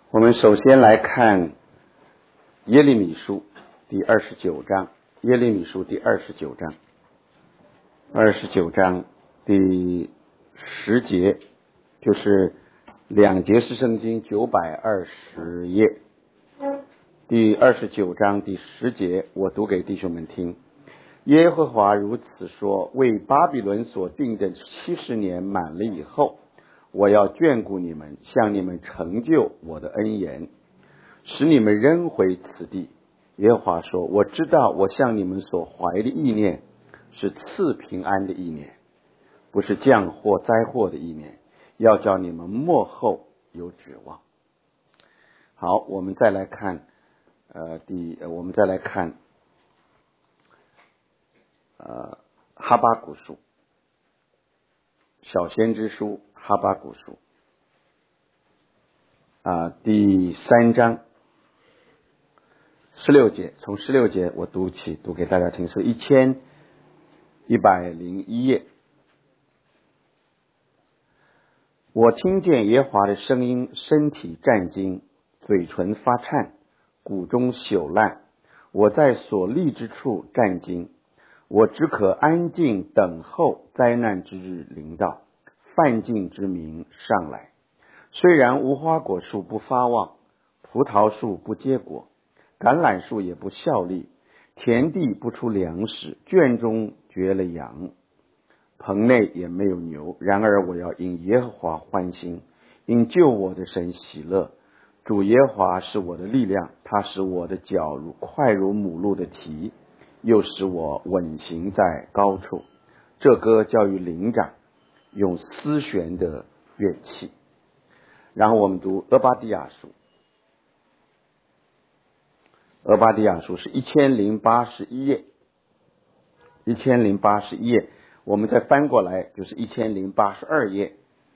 我们首先来看耶利米书第29章，耶利米书第29章，29章第10节，就是2节是圣经920页，第29章第10节，我读给弟兄们听。耶和华如此说：为巴比伦所定的70年满了以后，我要眷顾你们，向你们成就我的恩言，使你们仍回此地。耶和华说：我知道我向你们所怀的意念是赐平安的意念，不是降祸灾祸的意念，要叫你们末后有指望。好，我们再来看哈巴谷书，小先知书哈巴谷书第3章16节，从16节我读给大家听，是1101页。我听见耶和华的声音，身体战惊，嘴唇发颤，骨中朽烂，我在所立之处战惊，我只可安静等候灾难之日临到，犯境之民上来。虽然无花果树不发旺，葡萄树不结果，橄榄树也不效力，田地不出粮食，圈中绝了羊，棚内也没有牛，然而我要因耶和华欢心，因救我的神喜乐。主耶和华是我的力量，他使我的脚快如母鹿的蹄，又使我稳行在高处。这歌叫于灵长，用丝弦的乐器。然后我们读俄巴底亚书，俄巴底亚书是1081页，1081页，我们再翻过来就是1082页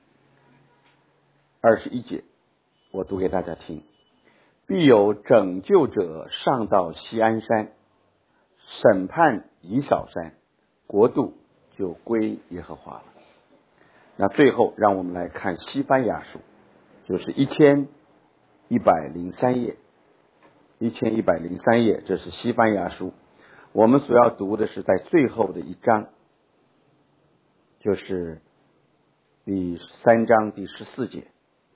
21节，我读给大家听。必有拯救者上到锡安山，审判以扫山，国度就归耶和华了。那最后让我们来看西番雅书，就是1103页，1103页，这是西番雅书。我们所要读的是在最后的一章，就是第3章第14节。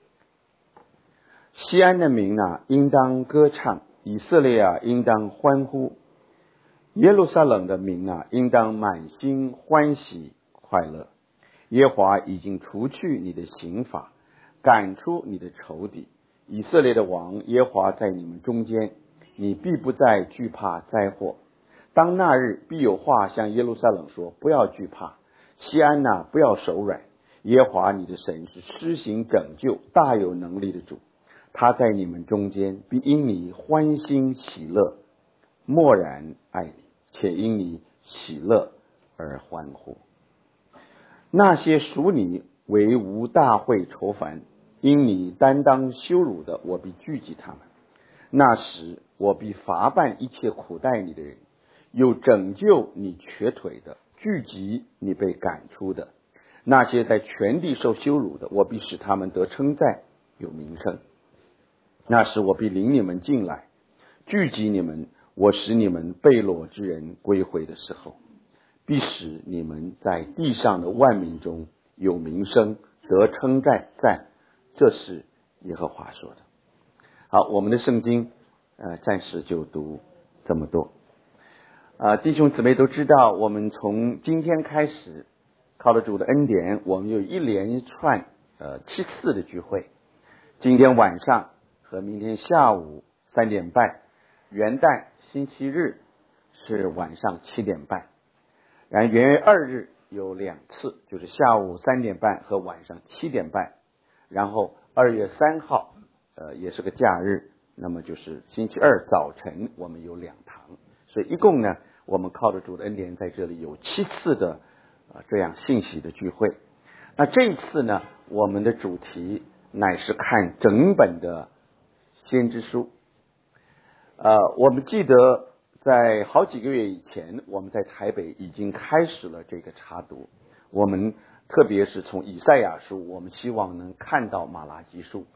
西安的民应当歌唱，以色列应当欢呼，耶路撒冷的民应当满心欢喜快乐。耶和华已经除去你的刑罚，赶出你的仇敌。以色列的王耶和华在你们中间，你必不再惧怕灾祸。当那日，必有话向耶路撒冷说：不要惧怕，西安不要手软。耶和华你的神是施行拯救、大有能力的主，他在你们中间，必因你欢欣喜乐，默然爱你，且因你喜乐而欢呼。那些属你为无大会愁烦，因你担当羞辱的，我必聚集他们。那时我必罚办一切苦待你的人，又拯救你瘸腿的，聚集你被赶出的。那些在全地受羞辱的，我必使他们得称赞，有名声。那时我必领你们进来，聚集你们，我使你们被掳之人归回的时候，必使你们在地上的万民中有名声，得称赞。这是耶和华说的。好，我们的圣经暂时就读这么多。弟兄姊妹都知道，我们从今天开始，靠着主的恩典，我们有一连串7次的聚会。今天晚上和明天下午3点半，元旦星期日是晚上7点半，然后元月2日有2次，就是下午3点半和晚上7点半，然后2月3号也是个假日，那么就是星期二早晨我们有2堂，所以一共呢，我们靠着主的恩典在这里有7次的这样信息的聚会。那这一次呢，我们的主题乃是看整本的先知书。我们记得在好几个月以前，我们在台北已经开始了这个查读。我们特别是从以赛亚书，我们希望能看到马拉基书，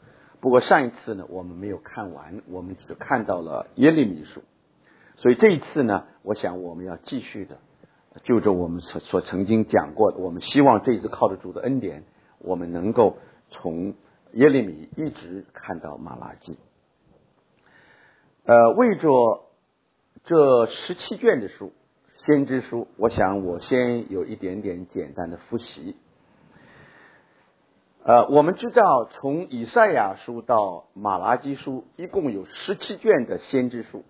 不过上一次呢，我们没有看完，我们只看到了耶利米书。所以这一次呢，我想我们要继续的，就着我们所曾经讲过的，我们希望这一次靠着主的恩典，我们能够从耶利米一直看到马拉基。为着这17卷的书，先知书，我想我先有一点点简单的复习。我们知道从以赛亚书到马拉基书一共有17卷的先知书，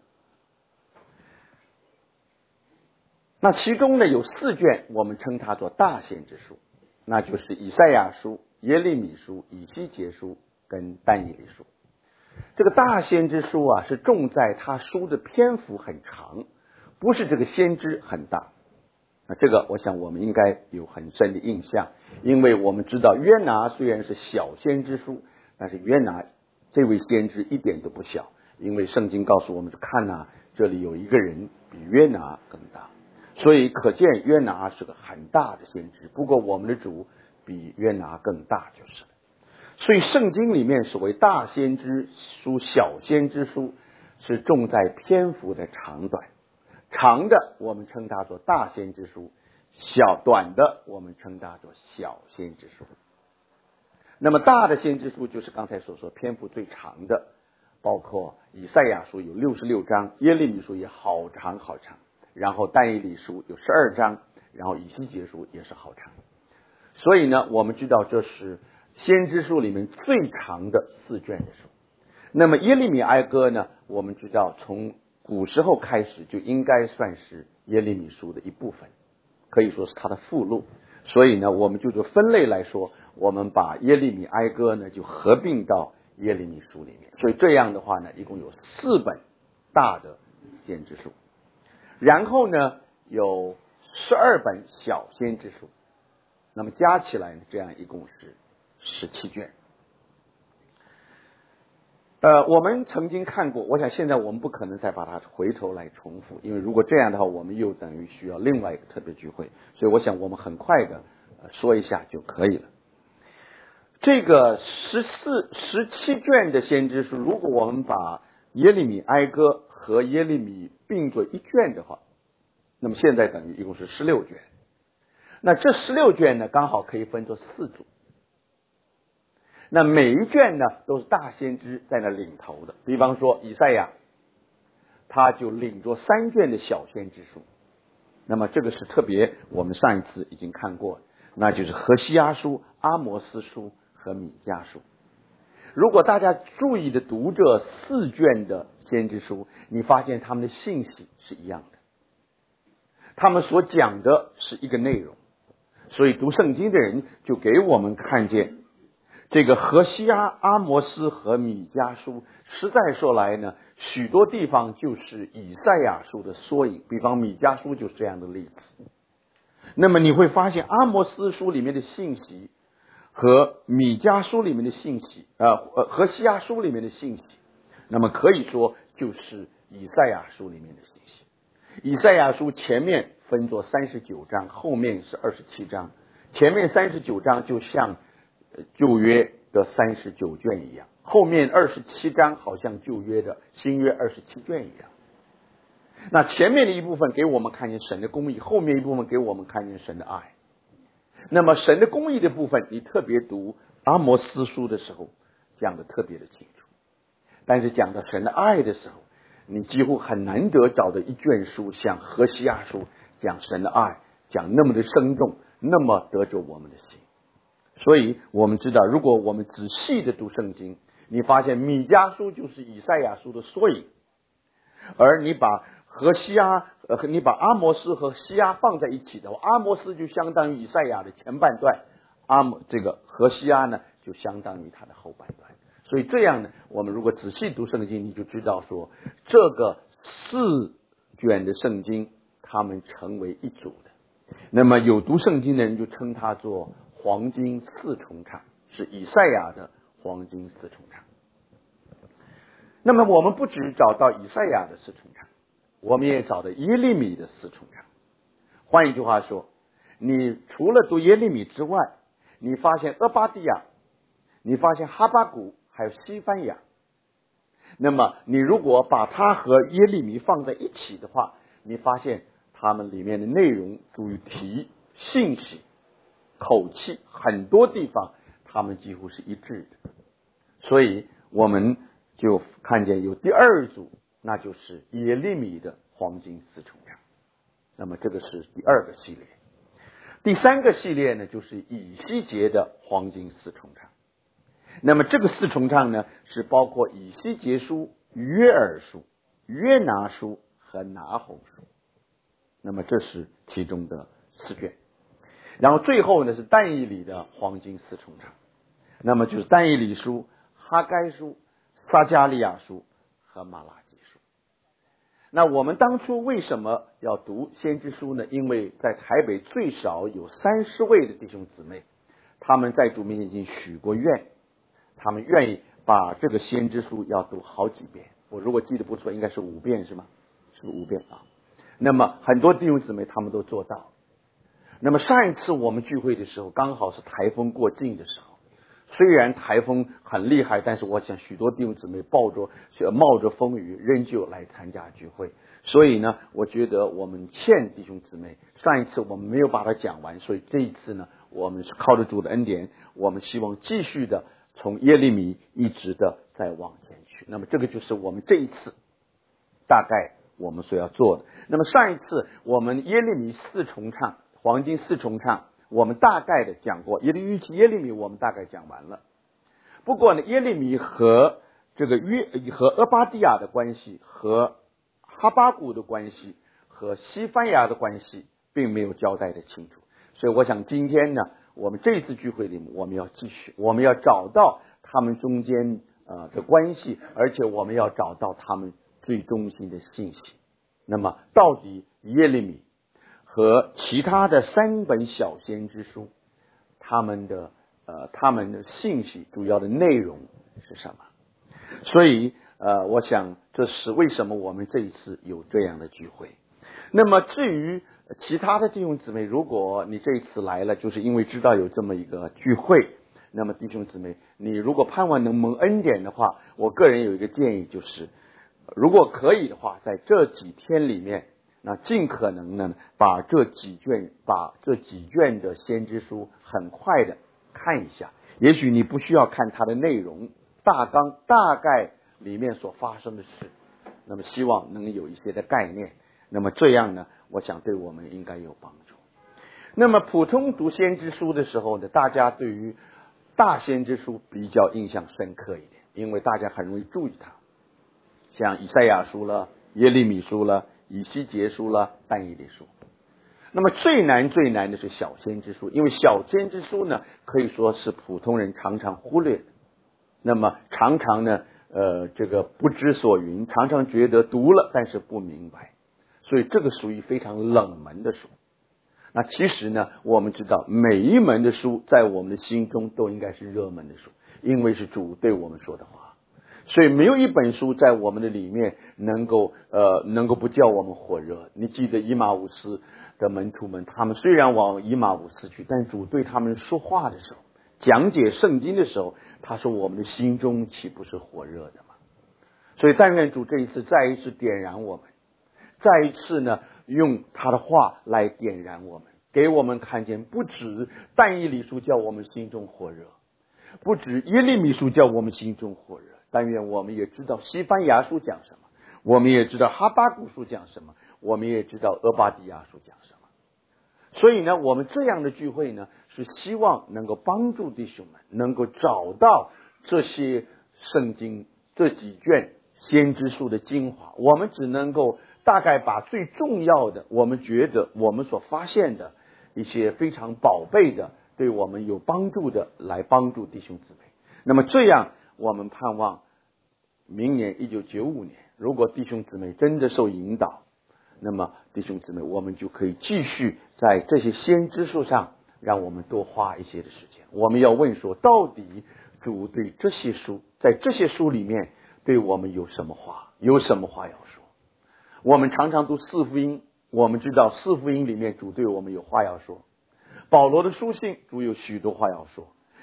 那其中呢有4卷我们称它做大先知书，那就是以赛亚书、耶利米书、以西结书跟但以理书。这个大先知书啊，是重在他书的篇幅很长，不是这个先知很大。那这个我想我们应该有很深的印象，因为我们知道约拿虽然是小先知书，但是约拿这位先知一点都不小，因为圣经告诉我们看啊，这里有一个人比约拿更大，所以可见约拿是个很大的先知。不过我们的主比约拿更大就是了。所以圣经里面所谓大先知书、小先知书，是重在篇幅的长短。长的我们称它做大先知书，短的我们称它做小先知书。那么大的先知书就是刚才所说篇幅最长的，包括以赛亚书有66章，耶利米书也好长好长，然后但以理书有12章，然后以西结书也是好长。所以呢，我们知道这是先知书里面最长的4卷的书。那么耶利米哀歌呢，我们知道从古时候开始就应该算是耶利米书的一部分，可以说是它的附录。所以呢，我们就做分类来说，我们把耶利米哀歌呢就合并到耶利米书里面。所以这样的话呢，一共有4本大的先知书，然后呢有12本小先知书，那么加起来呢，这样一共是17卷。我们曾经看过，我想现在我们不可能再把它回头来重复，因为如果这样的话，我们又等于需要另外一个特别聚会，所以我想我们很快的说一下就可以了。这个17卷的先知书，如果我们把耶利米哀歌和耶利米并作一卷的话，那么现在等于一共是16卷。那这16卷呢，刚好可以分作4组。那每一卷呢都是大先知在那领头的，比方说以赛亚，他就领着3卷的小先知书。那么这个是特别我们上一次已经看过，那就是何西阿书、阿摩斯书和米迦书。如果大家注意的读这4卷的先知书，你发现他们的信息是一样的，他们所讲的是一个内容。所以读圣经的人就给我们看见这个何西阿、阿摩斯和米迦书，实在说来呢，许多地方就是以赛亚书的缩影，比方米迦书就是这样的例子。那么你会发现阿摩斯书里面的信息和米迦书里面的信息，何西阿书里面的信息，那么可以说就是以赛亚书里面的信息。以赛亚书前面分作39章，后面是27章。前面39章就像旧约的39卷一样，后面27章好像旧约的新约27卷一样。那前面的一部分给我们看见神的公义，后面一部分给我们看见神的爱。那么神的公义的部分，你特别读阿摩斯书的时候讲的特别的清楚，但是讲到神的爱的时候，你几乎很难得找到一卷书像何西阿书讲神的爱，讲那么的生动，那么得着我们的心。所以我们知道，如果我们仔细的读圣经，你发现米迦书就是以赛亚书的缩影，而你把你把阿摩斯和西阿放在一起的话，阿摩斯就相当于以赛亚的前半段，这个何西阿呢就相当于他的后半段。所以这样呢，我们如果仔细读圣经，你就知道说，这个4卷的圣经他们成为一组的。那么有读圣经的人就称它做黄金4重唱，是以赛亚的黄金4重唱。那么我们不只找到以赛亚的4重唱，我们也找到耶利米的4重唱。换一句话说，你除了读耶利米之外，你发现俄巴底亚，你发现哈巴谷还有西番雅。那么你如果把它和耶利米放在一起的话，你发现它们里面的内容、主题、信息、口气，很多地方它们几乎是一致的。所以我们就看见有第二组，那就是耶利米的黄金四重唱。那么这个是第二个系列。第三个系列呢，就是以西结的黄金四重唱。那么这个四重唱呢，是包括以西结书、约珥书、约拿书和拿红书。那么这是其中的4卷。然后最后呢是但以理的黄金四重唱。那么就是但以理书、哈该书、撒迦利亚书和马拉基书。那我们当初为什么要读先知书呢？因为在台北最少有30位的弟兄姊妹，他们在主面前已经许过愿，他们愿意把这个先知书要读好几遍。我如果记得不错，应该是5遍，是吗？是5遍啊。那么很多弟兄姊妹他们都做到。那么上一次我们聚会的时候，刚好是台风过境的时候。虽然台风很厉害，但是我想许多弟兄姊妹冒着风雨仍旧来参加聚会。所以呢，我觉得我们欠弟兄姊妹，上一次我们没有把它讲完，所以这一次呢，我们是靠着主的恩典，我们希望继续的从耶利米一直的再往前去。那么这个就是我们这一次大概我们所要做的。那么上一次我们耶利米四重唱，黄金四重唱，我们大概的讲过，耶利米我们大概讲完了。不过呢，耶利米和这个和俄巴底亚的关系，和哈巴谷的关系，和西番雅的关系，并没有交代的清楚。所以我想今天呢，我们这次聚会里面，我们要继续，我们要找到他们中间的关系，而且我们要找到他们最中心的信息。那么到底耶利米和其他的3本小先知书，他们的信息主要的内容是什么？所以我想这是为什么我们这一次有这样的聚会。那么至于其他的弟兄姊妹，如果你这一次来了，就是因为知道有这么一个聚会，那么弟兄姊妹，你如果盼望能蒙恩典的话，我个人有一个建议，就是如果可以的话，在这几天里面，那尽可能呢把这几卷的先知书很快的看一下。也许你不需要看它的内容大概里面所发生的事，那么希望能有一些的概念。那么这样呢，我想对我们应该有帮助。那么普通读先知书的时候呢，大家对于大先知书比较印象深刻一点，因为大家很容易注意它，像以赛亚书了、耶利米书了、以西结书了、但以理书。那么最难的是小先知书，因为小先知书呢，可以说是普通人常常忽略的。那么常常呢这个不知所云，常常觉得读了但是不明白，所以这个属于非常冷门的书。那其实呢，我们知道每一门的书在我们的心中都应该是热门的书，因为是主对我们说的话。所以没有一本书在我们的里面能够不叫我们火热。你记得以马忤斯的门徒们，他们虽然往以马忤斯去，但主对他们说话的时候，讲解圣经的时候，他说我们的心中岂不是火热的吗？所以但愿主这一次再一次点燃我们，再一次呢用他的话来点燃我们，给我们看见不止但以理书叫我们心中火热，不止耶利米书叫我们心中火热，但愿我们也知道西番雅书讲什么，我们也知道哈巴谷书讲什么，我们也知道俄巴底亚书讲什么。所以呢，我们这样的聚会呢，是希望能够帮助弟兄们能够找到这些圣经这几卷先知书的精华。我们只能够大概把最重要的，我们觉得我们所发现的一些非常宝贝的，对我们有帮助的来帮助弟兄姊妹。那么这样我们盼望明年1995年，如果弟兄姊妹真的受引导，那么弟兄姊妹，我们就可以继续在这些先知书上让我们多花一些的时间。我们要问说，到底主对这些书，在这些书里面对我们有什么话要说。我们常常读四福音，我们知道四福音里面主对我们有话要说，保罗的书信主有许多话要说，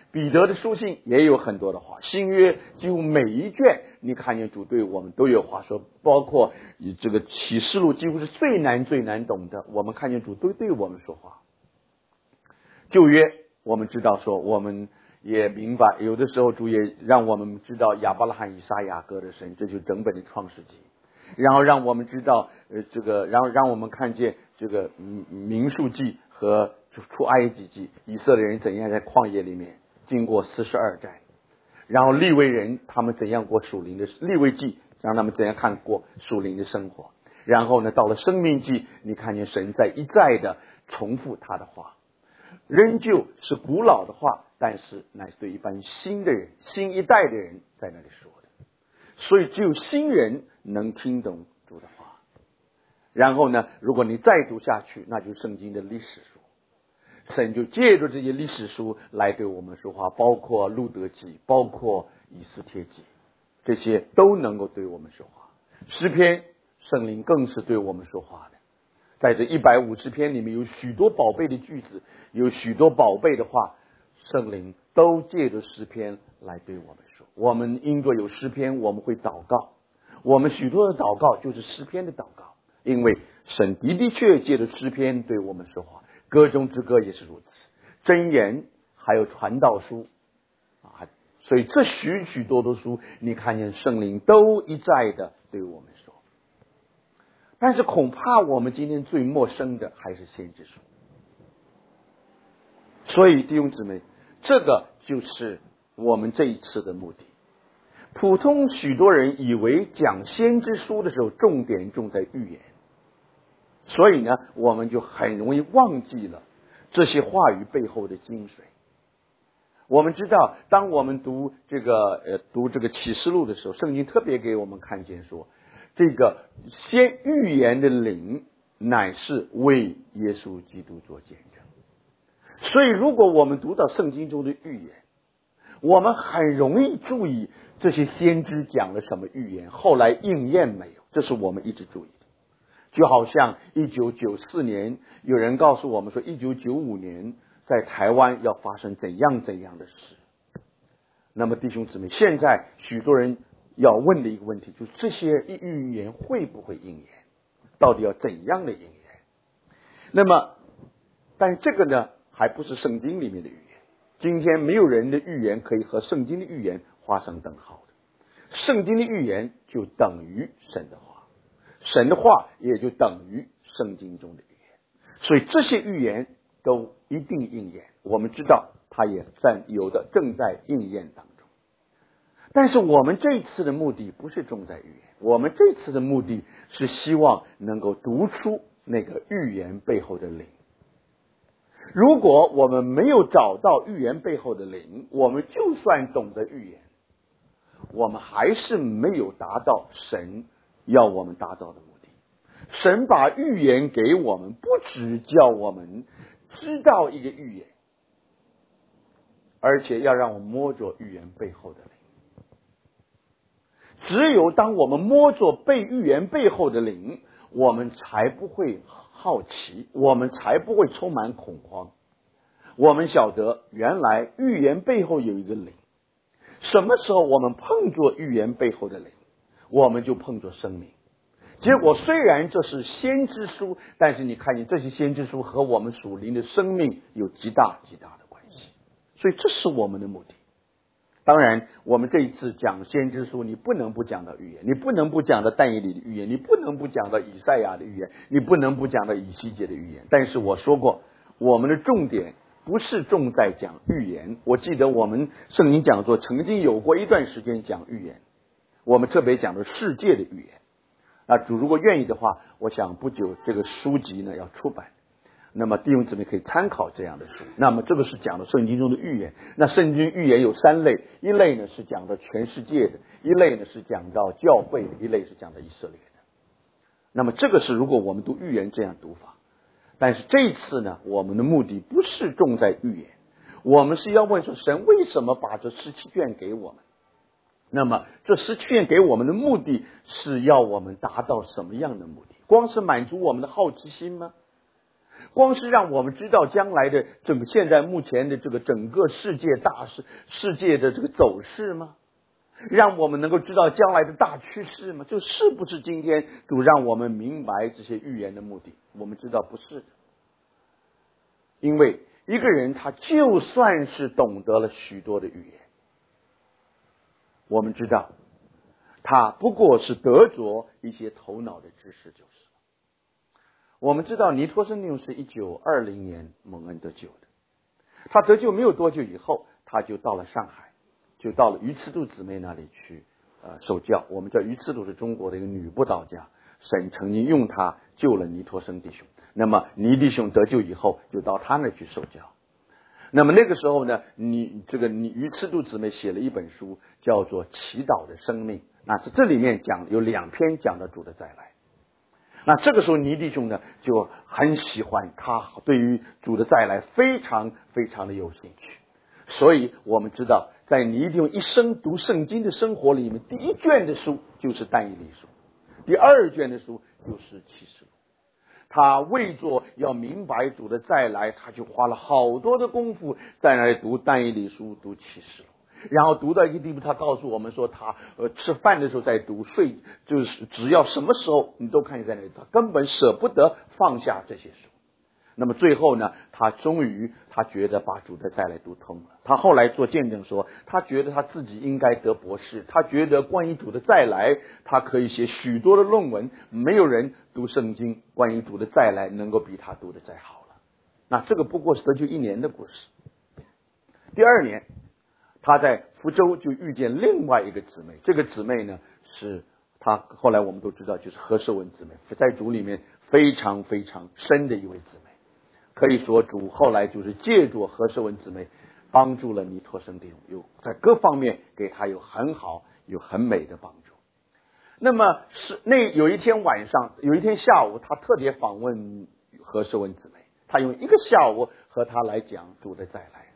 彼得的书信也有很多的话，新约几乎每一卷你看见主对我们都有话说，包括这个启示录几乎是最难懂的，我们看见主都对我们说话。旧约我们知道说，我们也明白，有的时候主也让我们知道亚伯拉罕、以撒、雅各的神，这就是整本的创世纪。然后让我们知道然后让我们看见这个民数记和出埃及记，以色列人怎样在旷野里面经过42战，然后利未人他们怎样过属灵的利未记，让他们怎样看过属灵的生活。然后呢，到了生命记，你看见神在一再的重复他的话，仍旧是古老的话，但是乃是对一般新的人、新一代的人在那里说的。所以只有新人能听懂主的话。然后呢，如果你再读下去，那就是圣经的历史书。神就借着这些历史书来对我们说话，包括路德记，包括以斯帖记，这些都能够对我们说话。诗篇圣灵更是对我们说话的，在这150篇里面有许多宝贝的句子，有许多宝贝的话，圣灵都借着诗篇来对我们说。我们因着有诗篇，我们会祷告，我们许多的祷告就是诗篇的祷告，因为神的确借着诗篇对我们说话。歌中之歌也是如此，箴言还有传道书所以这许多的书，你看见圣灵都一再的对我们说。但是恐怕我们今天最陌生的还是先知书。所以弟兄姊妹，这个就是我们这一次的目的。普通许多人以为讲先知书的时候重点重在预言，所以呢我们就很容易忘记了这些话语背后的精髓。我们知道当我们读这个启示录的时候，圣经特别给我们看见说，这个先预言的灵乃是为耶稣基督做见证。所以如果我们读到圣经中的预言，我们很容易注意这些先知讲了什么预言，后来应验没有，这是我们一直注意的。就好像1994年有人告诉我们说1995年在台湾要发生怎样的事。那么弟兄姊妹，现在许多人要问的一个问题就是这些预言会不会应验，到底要怎样的应验。那么但这个呢还不是圣经里面的预言，今天没有人的预言可以和圣经的预言画上等号的。圣经的预言就等于神的话，神的话也就等于圣经中的预言，所以这些预言都一定应验。我们知道它也有的正在应验当中。但是我们这一次的目的不是重在预言，我们这次的目的是希望能够读出那个预言背后的灵。如果我们没有找到预言背后的灵，我们就算懂得预言，我们还是没有达到神要我们达到的目的。神把预言给我们，不只叫我们知道一个预言，而且要让我们摸着预言背后的灵。只有当我们摸着预言背后的灵，我们才不会好奇，我们才不会充满恐慌。我们晓得原来预言背后有一个灵，什么时候我们碰着预言背后的灵，我们就碰着生命。结果虽然这是先知书，但是你看见这些先知书和我们属灵的生命有极大的关系，所以这是我们的目的。当然我们这一次讲先知书，你不能不讲到预言，你不能不讲到但以理的预言，你不能不讲到以赛亚的预言，你不能不讲到以西结的预言。但是我说过，我们的重点不是重在讲预言。我记得我们圣经讲座曾经有过一段时间讲预言，我们特别讲的世界的预言。主如果愿意的话，我想不久这个书籍呢要出版，那么弟兄姊妹可以参考这样的书。那么这个是讲的圣经中的预言。那圣经预言有3类，一类呢是讲到全世界的，一类呢是讲到教会的，一类是讲到以色列的。那么这个是如果我们读预言这样读法。但是这一次呢，我们的目的不是重在预言，我们是要问说神为什么把这17卷给我们。那么这17卷给我们的目的是要我们达到什么样的目的？光是满足我们的好奇心吗？ 光是让我们知道将来的现在目前的这个整个世界世界的这个走势吗？让我们能够知道将来的大趋势吗？就是不是今天主让我们明白这些预言的目的？我们知道不是的。因为一个人他就算是懂得了许多的语言，我们知道他不过是得着一些头脑的知识就是了。我们知道尼托生弟兄是1920年蒙恩得救的，他得救没有多久以后，他就到了上海，就到了于次度姊妹那里去受教。我们知道于次度是中国的一个女布道家，神曾经用她救了尼托生弟兄。那么尼弟兄得救以后，就到他那去受教。那么那个时候呢，你于次度姊妹写了一本书，叫做《祈祷的生命》。那这里面有2篇讲到主的再来。那这个时候尼弟兄呢就很喜欢，他对于主的再来非常非常的有兴趣。所以我们知道，在尼弟兄一生读圣经的生活里面，第1卷的书就是但以理书，第2卷的书就是启示录。他为着要明白主的再来，他就花了好多的功夫在那里读但以理书，读启示录。然后读到一个地步，他告诉我们说，他吃饭的时候在读，就是只要什么时候你都看见在那里，他根本舍不得放下这些书。那么最后呢，他终于他觉得把主的再来读通了。他后来做见证说，他觉得他自己应该得博士，他觉得关于主的再来，他可以写许多的论文，没有人读圣经关于主的再来能够比他读的再好了。那这个不过是得救1年的故事。第2年，他在福州就遇见另外一个姊妹，这个姊妹呢是他后来我们都知道就是何寿文姊妹，在主里面非常非常深的一位姊妹。可以说主后来就是借助何寿文姊妹帮助了尼托生弟兄，有在各方面给他有很好有很美的帮助。那么有一天下午，他特别访问何寿文姊妹，他用1个下午和他来讲主的再来。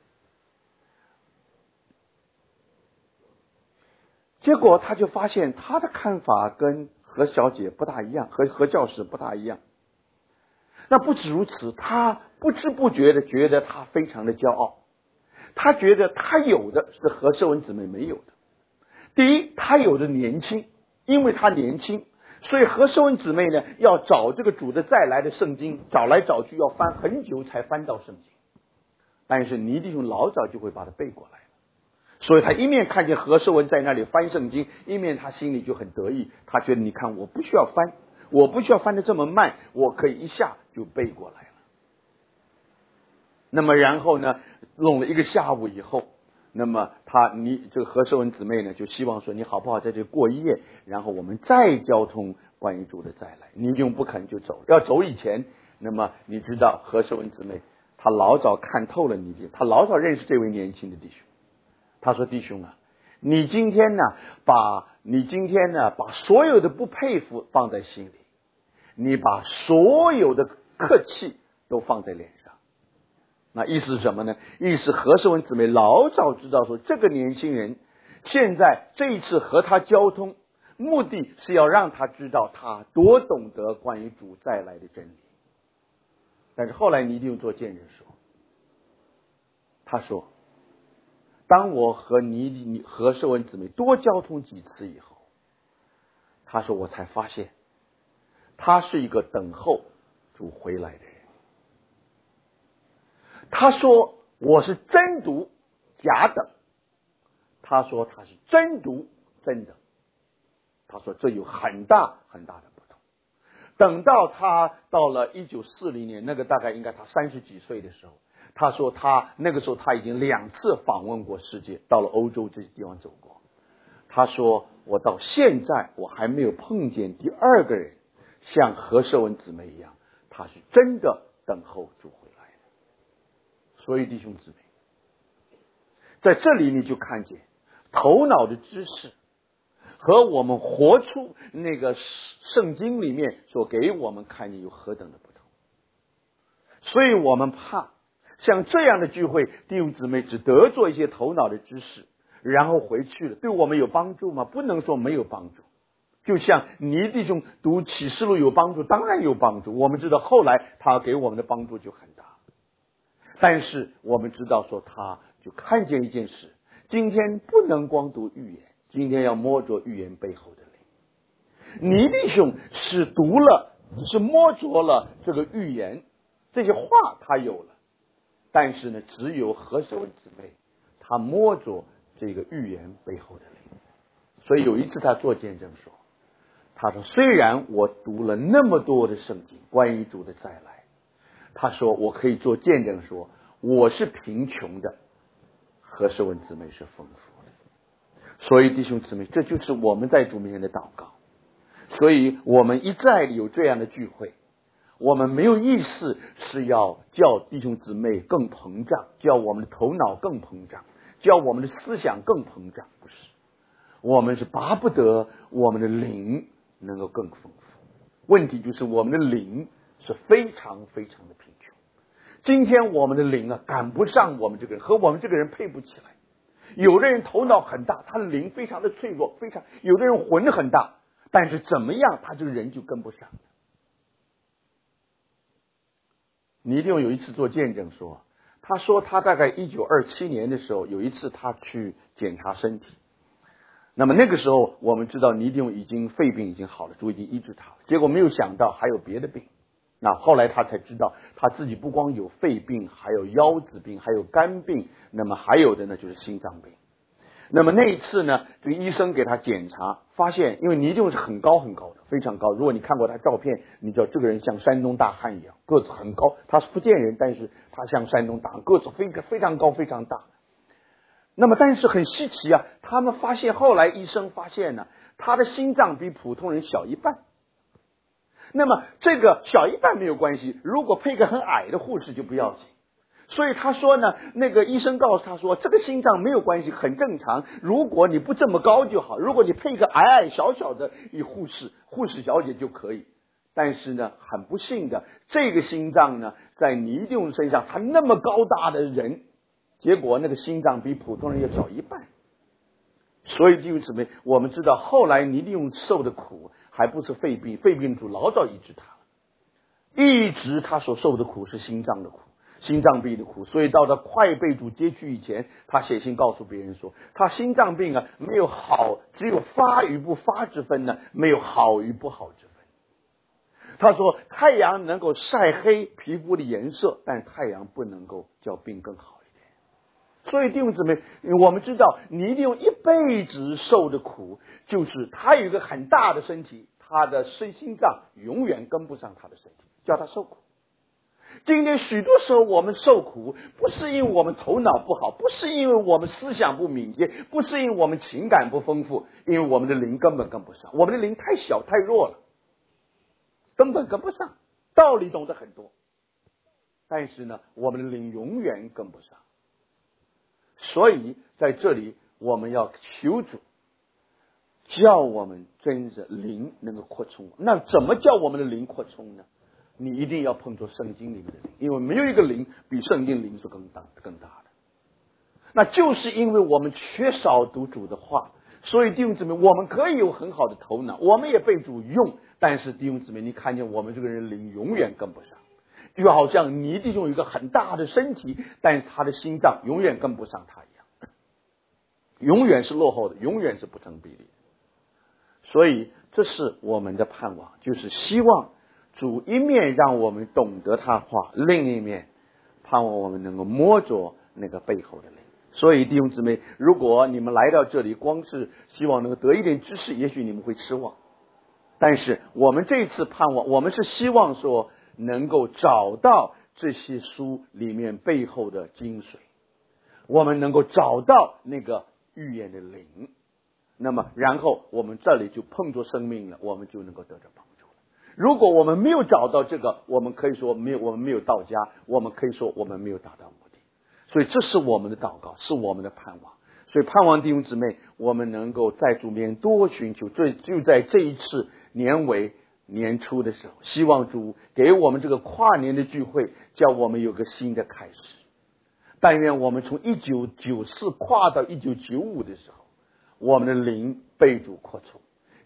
结果他就发现他的看法跟何小姐不大一样，和何教士不大一样。那不止如此，他不知不觉的觉得他非常的骄傲，他觉得他有的是何寿文姊妹没有的。第一，他有的年轻，因为他年轻，所以何寿文姊妹呢要找这个主的再来的圣经，找来找去要翻很久才翻到圣经。但是尼弟兄老早就会把它背过来了，所以他一面看见何寿文在那里翻圣经，一面他心里就很得意，他觉得你看我不需要翻得这么慢，我可以一下就背过来了。那么然后呢，弄了1个下午以后，那么这个何寿文姊妹呢就希望说，你好不好在这过1夜，然后我们再交通关于主的再来。尼弟兄不肯就走，要走以前，那么你知道何寿文姊妹她老早看透了尼弟兄，她老早认识这位年轻的弟兄。她说，弟兄啊，你今天呢把所有的不佩服放在心里，你把所有的客气都放在脸上。那意思是什么呢？意思何寿文姊妹老早知道说，这个年轻人现在这一次和他交通，目的是要让他知道他多懂得关于主再来的真理。但是后来尼弟兄做见证说，他说，当我和何寿文姊妹多交通几次以后，他说我才发现他是一个等候主回来的人。他说我是真读假等，他说他是真读真等。他说这有很大很大的不同。等到他到了1940年，那个大概应该他30几岁的时候，他说那个时候他已经2次访问过世界，到了欧洲这些地方走过。他说我到现在我还没有碰见第2个人像何寿文姊妹一样，他是真的等候主回来的。所以弟兄姊妹，在这里你就看见头脑的知识和我们活出那个圣经里面所给我们看见有何等的不同。所以我们怕像这样的聚会，弟兄姊妹只得做一些头脑的知识，然后回去了，对我们有帮助吗？不能说没有帮助。 就像你弟兄读启示录有帮助，当然有帮助。我们知道后来他给我们的帮助就很大，但是我们知道说他就看见一件事，今天不能光读预言，今天要摸着预言背后的灵。你弟兄是读了，是摸着了这个预言，这些话他有了，但是呢，只有何士文姊妹他摸着这个预言背后的灵。所以有一次他做见证说，他说虽然我读了那么多的圣经关于主的再来，他说我可以做见证说我是贫穷的，何士文姊妹是丰富的。所以弟兄姊妹，这就是我们在主面前的祷告。所以我们一再有这样的聚会，我们没有意思是要叫弟兄姊妹更膨胀，叫我们的头脑更膨胀，叫我们的思想更膨胀，不是，我们是巴不得我们的灵能够更丰富。问题就是我们的灵是非常非常的贫穷。今天我们的灵赶不上我们这个人，和我们这个人配不起来。有的人头脑很大，他的灵非常的脆弱，有的人魂很大，但是怎么样他这个人就跟不上。你一定有一次做见证说，他说他大概1927年的时候有一次他去检查身体，那么那个时候我们知道尼丁已经肺病已经好了，主已经医治他了，结果没有想到还有别的病。那后来他才知道他自己不光有肺病，还有腰子病，还有肝病，那么还有的呢就是心脏病。那么那一次呢，这个医生给他检查，发现因为尼丁是很高很高的，非常高，如果你看过他照片，你知道这个人像山东大汉一样，个子很高，他是福建人，但是他像山东大汉，个子非常高非常大。那么但是很稀奇啊，他们发现后来医生发现呢，他的心脏比普通人小一半。那么这个小一半没有关系，如果配个很矮的护士就不要紧。所以他说呢，那个医生告诉他说，这个心脏没有关系，很正常，如果你不这么高就好，如果你配个矮矮小小的护士小姐就可以。但是呢，很不幸的，这个心脏呢，在尼丁身上，他那么高大的人，结果那个心脏比普通人要小一半。所以弟兄姊妹，我们知道后来尼丁受的苦还不是肺病，肺病主老早医治他了，一直他所受的苦是心脏的苦，心脏病的苦。所以到他快被主接去以前，他写信告诉别人说，他心脏病没有好，只有发与不发之分呢，没有好与不好之分。他说太阳能够晒黑皮肤的颜色，但太阳不能够叫病更好一点。所以弟兄姊妹，我们知道你一定用一辈子受的苦，就是他有一个很大的身体，他的心脏永远跟不上他的身体，叫他受苦。今天许多时候我们受苦，不是因为我们头脑不好，不是因为我们思想不敏捷，不是因为我们情感不丰富，因为我们的灵根本跟不上，我们的灵太小太弱了，根本跟不上。道理懂得很多，但是呢，我们的灵永远跟不上。所以在这里我们要求主叫我们真的灵能够扩充。那怎么叫我们的灵扩充呢？你一定要碰触圣经里面的灵，因为没有一个灵比圣经灵是更大的。那就是因为我们缺少读主的话，所以弟兄姊妹，我们可以有很好的头脑，我们也被主用，但是弟兄姊妹，你看见我们这个人灵永远跟不上。就好像你弟兄有一个很大的身体，但是他的心脏永远跟不上他一样，永远是落后的，永远是不成比例。所以这是我们的盼望，就是希望主一面让我们懂得他话，另一面盼望我们能够摸着那个背后的灵。所以弟兄姊妹，如果你们来到这里光是希望能够得一点知识，也许你们会失望。但是我们这次盼望，我们是希望说能够找到这些书里面背后的精髓，我们能够找到那个预言的灵，那么然后我们这里就碰着生命了，我们就能够得到帮助了。如果我们没有找到这个，我们可以说我们没有到家，我们可以说我们没有达到目的。所以这是我们的祷告，是我们的盼望。所以盼望弟兄姊妹，我们能够在主面多寻求，就在这一次年尾年初的时候，希望主给我们这个跨年的聚会，叫我们有个新的开始。但愿我们从1994跨到1995的时候，我们的灵被主扩充，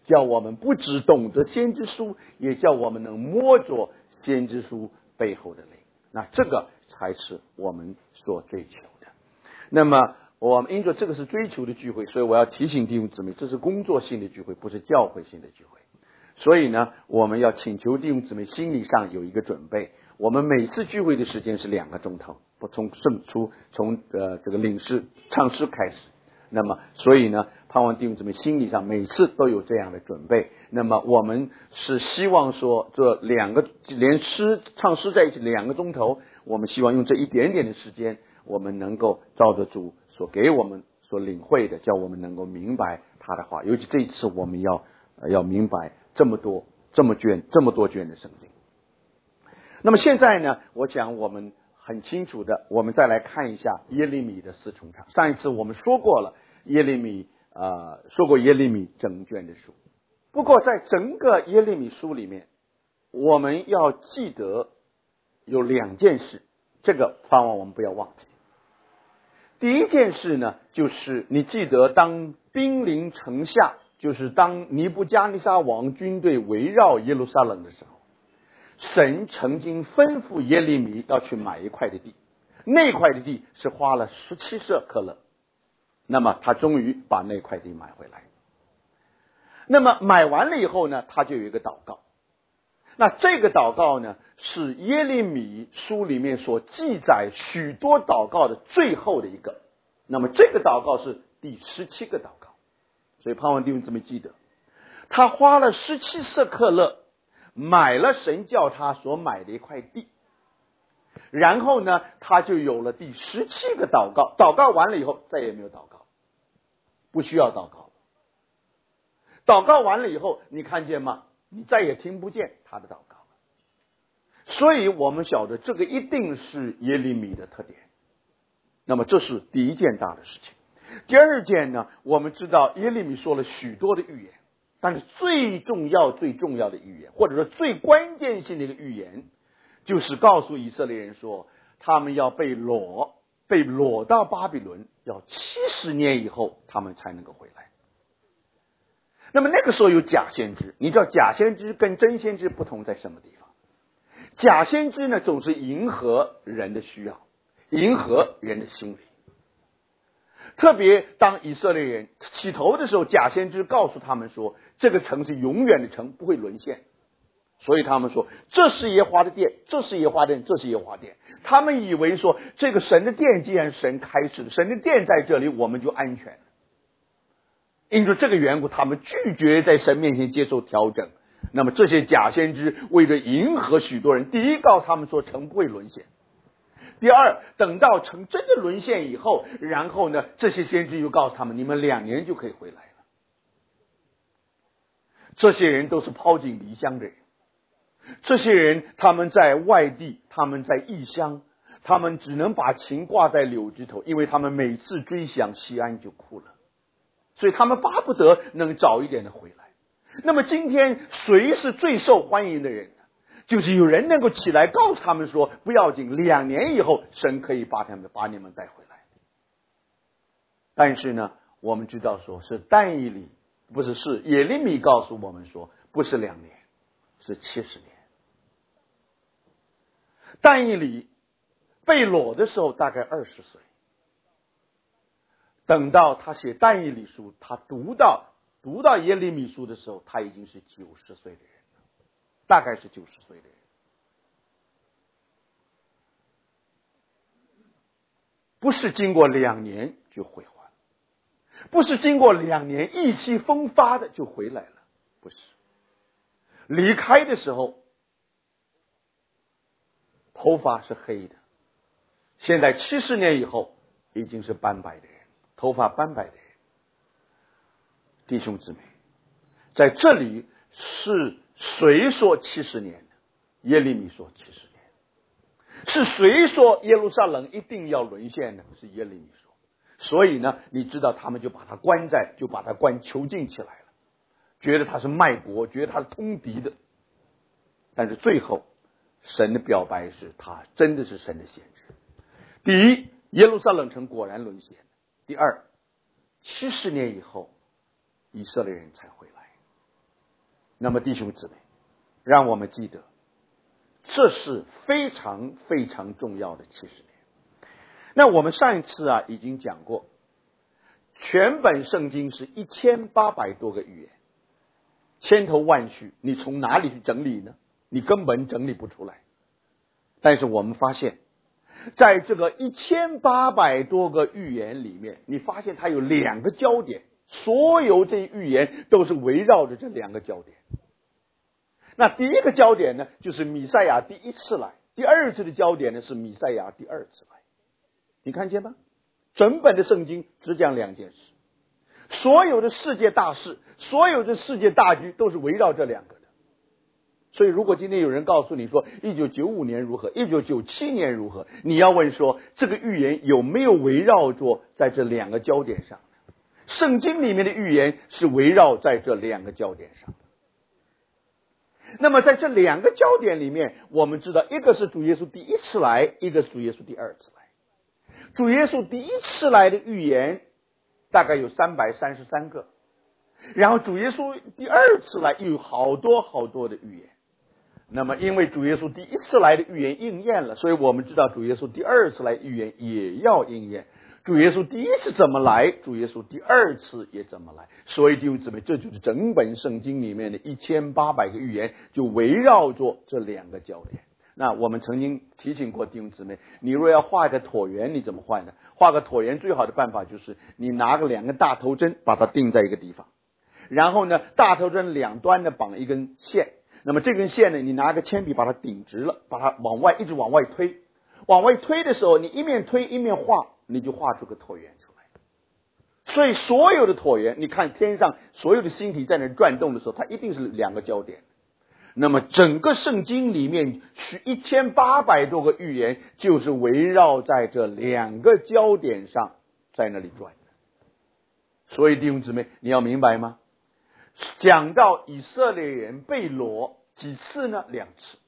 叫我们不只懂得先知书，也叫我们能摸着先知书背后的灵。那这个才是我们所追求的。那么我们因着这个是追求的聚会，所以我要提醒弟兄姊妹，这是工作性的聚会，不是教会性的聚会。所以呢，我们要请求弟兄姊妹心理上有一个准备。我们每次聚会的时间是2个钟头，不从这个领诗唱诗开始。那么所以呢，盼望弟兄姊妹心理上每次都有这样的准备。那么我们是希望说，这连唱诗在一起2个钟头，我们希望用这一点点的时间，我们能够照着主所给我们所领会的，叫我们能够明白他的话。尤其这一次我们要明白这么多卷的圣经。那么现在呢，我讲我们很清楚的，我们再来看一下耶利米的4重唱。上一次我们说过了耶利米整卷的书。不过在整个耶利米书里面，我们要记得有2件事，这个盼望我们不要忘记。第一件事呢，就是你记得当兵临城下，就是当尼布加尼撒王军队围绕耶路撒冷的时候，神曾经吩咐耶利米要去买一块的地，那块的地是花了17舍客勒。那么他终于把那块地买回来。那么买完了以后呢，他就有一个祷告。那这个祷告呢，是耶利米书里面所记载许多祷告的最后的一个。那么这个祷告是第17个祷告。所以盼望弟兄姊妹记得，他花了17舍客勒买了神叫他所买的一块地，然后呢，他就有了第17个祷告。祷告完了以后，再也没有祷告，不需要祷告。祷告完了以后，你看见吗？你再也听不见他的祷告了。所以我们晓得这个一定是耶利米的特点。那么这是第一件大的事情。第二件呢，我们知道耶利米说了许多的预言，但是最重要的预言，或者说最关键性的一个预言，就是告诉以色列人说，他们要被掳到巴比伦，要70年以后他们才能够回来。那么那个时候有假先知，你知道假先知跟真先知不同在什么地方？假先知呢，总是迎合人的需要，迎合人的心理。特别当以色列人起头的时候，假先知告诉他们说，这个城是永远的城，不会沦陷。所以他们说，这是耶和华的殿，这是耶和华殿，这是耶和华殿。他们以为说，这个神的殿既然神开始的，神的殿在这里，我们就安全。因着这个缘故，他们拒绝在神面前接受调整。那么这些假先知为了迎合许多人，第一告诉他们说城不会沦陷，第二等到城真的沦陷以后，然后呢，这些先知又告诉他们，你们2年就可以回来了。这些人都是抛井离乡的人，这些人他们在外地，他们在异乡，他们只能把琴挂在柳枝头，因为他们每次追想西安就哭了，所以他们巴不得能早一点的回来。那么今天谁是最受欢迎的人呢？就是有人能够起来告诉他们说，不要紧，2年以后神可以把你们带回来。但是呢，我们知道说是但以理，是耶利米告诉我们说，不是2年，是70年。但以理被掳的时候大概20岁，等到他写但以理书，他读到耶利米书的时候，他已经是90岁的人了，大概是90岁的人。不是经过2年就回还，不是经过2年意气风发的就回来了，不是。离开的时候头发是黑的，现在70年以后已经是斑白的人，头发斑白的人。弟兄姊妹，在这里是谁说70年的？耶利米说70年。是谁说耶路撒冷一定要沦陷呢？是耶利米说。所以呢，你知道他们就把他囚禁起来了，觉得他是卖国，觉得他是通敌的。但是最后神的表白是他真的是神的先知。第一，耶路撒冷城果然沦陷；第二，70年以后以色列人才回来。 那么弟兄姊妹，让我们记得，这是非常非常重要的70年。那我们上一次已经讲过，全本圣经是1800多个预言，千头万绪，你从哪里去整理呢？你根本整理不出来。但是我们发现，在这个1800多个预言里面，你发现它有2个焦点，所有这些预言都是围绕着这2个焦点。那第一个焦点呢，就是弥赛亚第一次来；第二次的焦点呢，是弥赛亚第二次来。你看见吗？整本的圣经只讲2件事，所有的世界大事，所有的世界大局都是围绕这2个的。所以如果今天有人告诉你说1995年如何，1997年如何，你要问说这个预言有没有围绕着在这2个焦点上？圣经里面的预言是围绕在这2个焦点上。那么在这2个焦点里面，我们知道一个是主耶稣第一次来，一个是主耶稣第二次来。主耶稣第一次来的预言大概有333个，然后主耶稣第二次来又有好多好多的预言。那么因为主耶稣第一次来的预言应验了，所以我们知道主耶稣第二次来预言也要应验。主耶稣第一次怎么来，主耶稣第二次也怎么来。所以弟兄姊妹，这就是整本圣经里面的1800个预言，就围绕着这2个焦点。那我们曾经提醒过弟兄姊妹，你若要画一个椭圆，你怎么画呢？画个椭圆最好的办法就是你拿个2根大头针，把它钉在一个地方，然后呢，大头针两端呢绑一根线，那么这根线呢，你拿个铅笔把它顶直了，把它一直往外推，往外推的时候，你一面推一面画，你就画出个椭圆出来。所以所有的椭圆，你看天上所有的星体在那转动的时候，它一定是2个焦点。那么整个圣经里面是1800多个预言，就是围绕在这2个焦点上在那里转的。所以弟兄姊妹，你要明白吗？讲到以色列人被掳几次呢？2次。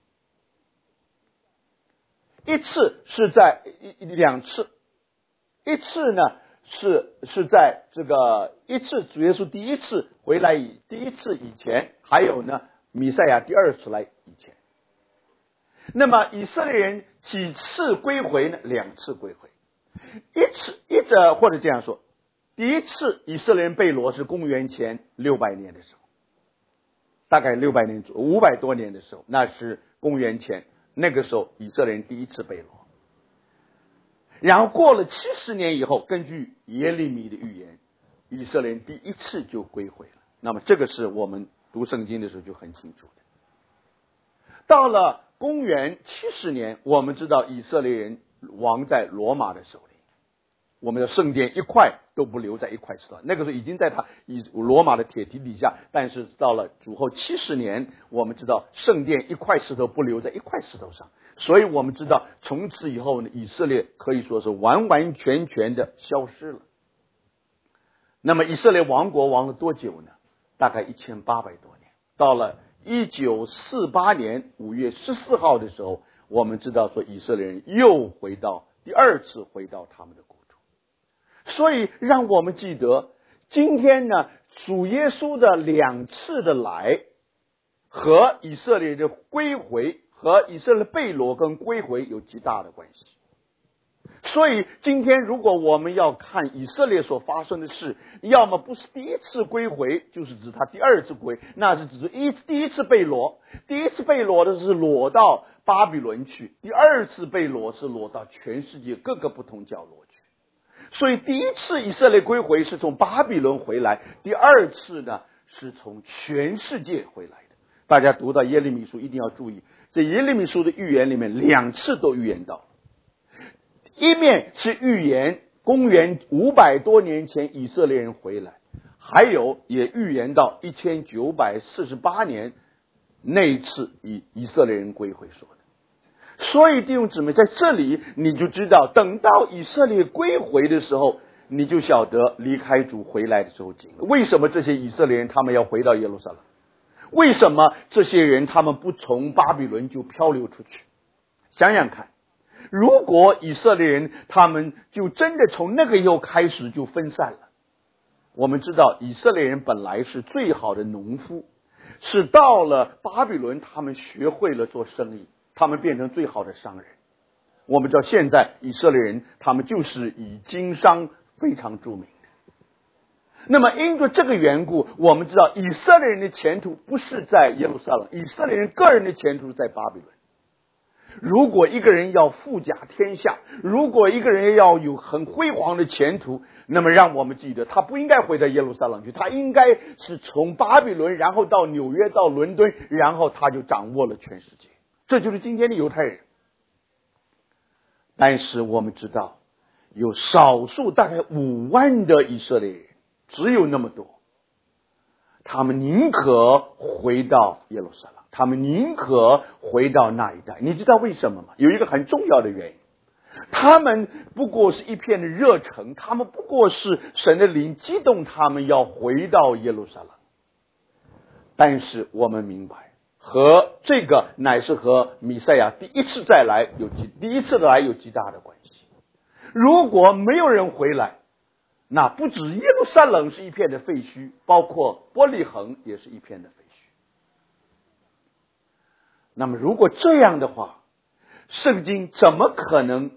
一次是在2次，一次呢是在这个一次主耶稣第一次回来第一次以前，还有呢弥赛亚第二次来以前。那么以色列人几次归回呢？2次归回。或者这样说，第一次以色列人被掳是公元前600年的时候，大概600年500多年的时候，那是公元前，那个时候以色列人第一次被掳。然后过了70年以后，根据耶利米的预言，以色列人第一次就归回了。那么这个是我们读圣经的时候就很清楚的。到了公元70年，我们知道以色列人亡在罗马的手里，我们的圣殿一块都不留在一块石头，那个时候已经在罗马的铁蹄底下，但是到了主后70年，我们知道圣殿一块石头不留在一块石头上，所以我们知道从此以后呢，以色列可以说是完完全全的消失了。那么以色列亡国亡了多久呢？大概1800多年。到了1948年5月14号的时候，我们知道说以色列人又第二次回到他们的国土。所以让我们记得，今天呢，主耶稣的2次的来和以色列的归回，和以色列被掳跟归回有极大的关系。所以今天如果我们要看以色列所发生的事，要么不是第一次归回，就是指他第二次归，那是指第一次被掳，第一次被掳的是掳到巴比伦去，第二次被掳是掳到全世界各个不同角落去。所以第一次以色列归回是从巴比伦回来，第二次呢是从全世界回来的。大家读到耶利米书一定要注意，这耶利米书的预言里面2次都预言到，一面是预言公元500多年前以色列人回来，还有也预言到1948年那一次以色列人归回说的。所以弟兄姊妹，在这里你就知道，等到以色列归回的时候，你就晓得离开主回来的时候近了。为什么这些以色列人他们要回到耶路撒冷？为什么这些人他们不从巴比伦就漂流出去？想想看，如果以色列人他们就真的从那个以后开始就分散了。我们知道以色列人本来是最好的农夫， 是到了巴比伦，他们学会了做生意，他们变成最好的商人。我们知道现在以色列人他们就是以经商非常著名的。那么因着这个缘故，我们知道以色列人的前途不是在耶路撒冷，以色列人个人的前途是在巴比伦。如果一个人要富甲天下，如果一个人要有很辉煌的前途，那么让我们记得他不应该回到耶路撒冷去，他应该是从巴比伦然后到纽约到伦敦，然后他就掌握了全世界。这就是今天的犹太人。但是我们知道有少数大概5万的以色列人，只有那么多，他们宁可回到耶路撒冷，他们宁可回到那一带。你知道为什么吗？有一个很重要的原因，他们不过是一片的热诚，他们不过是神的灵激动他们要回到耶路撒冷。但是我们明白，和这个乃是和弥赛亚第一次来有极大的关系。如果没有人回来，那不止耶路撒冷是一片的废墟，包括伯利恒也是一片的废墟。那么如果这样的话，圣经怎么可能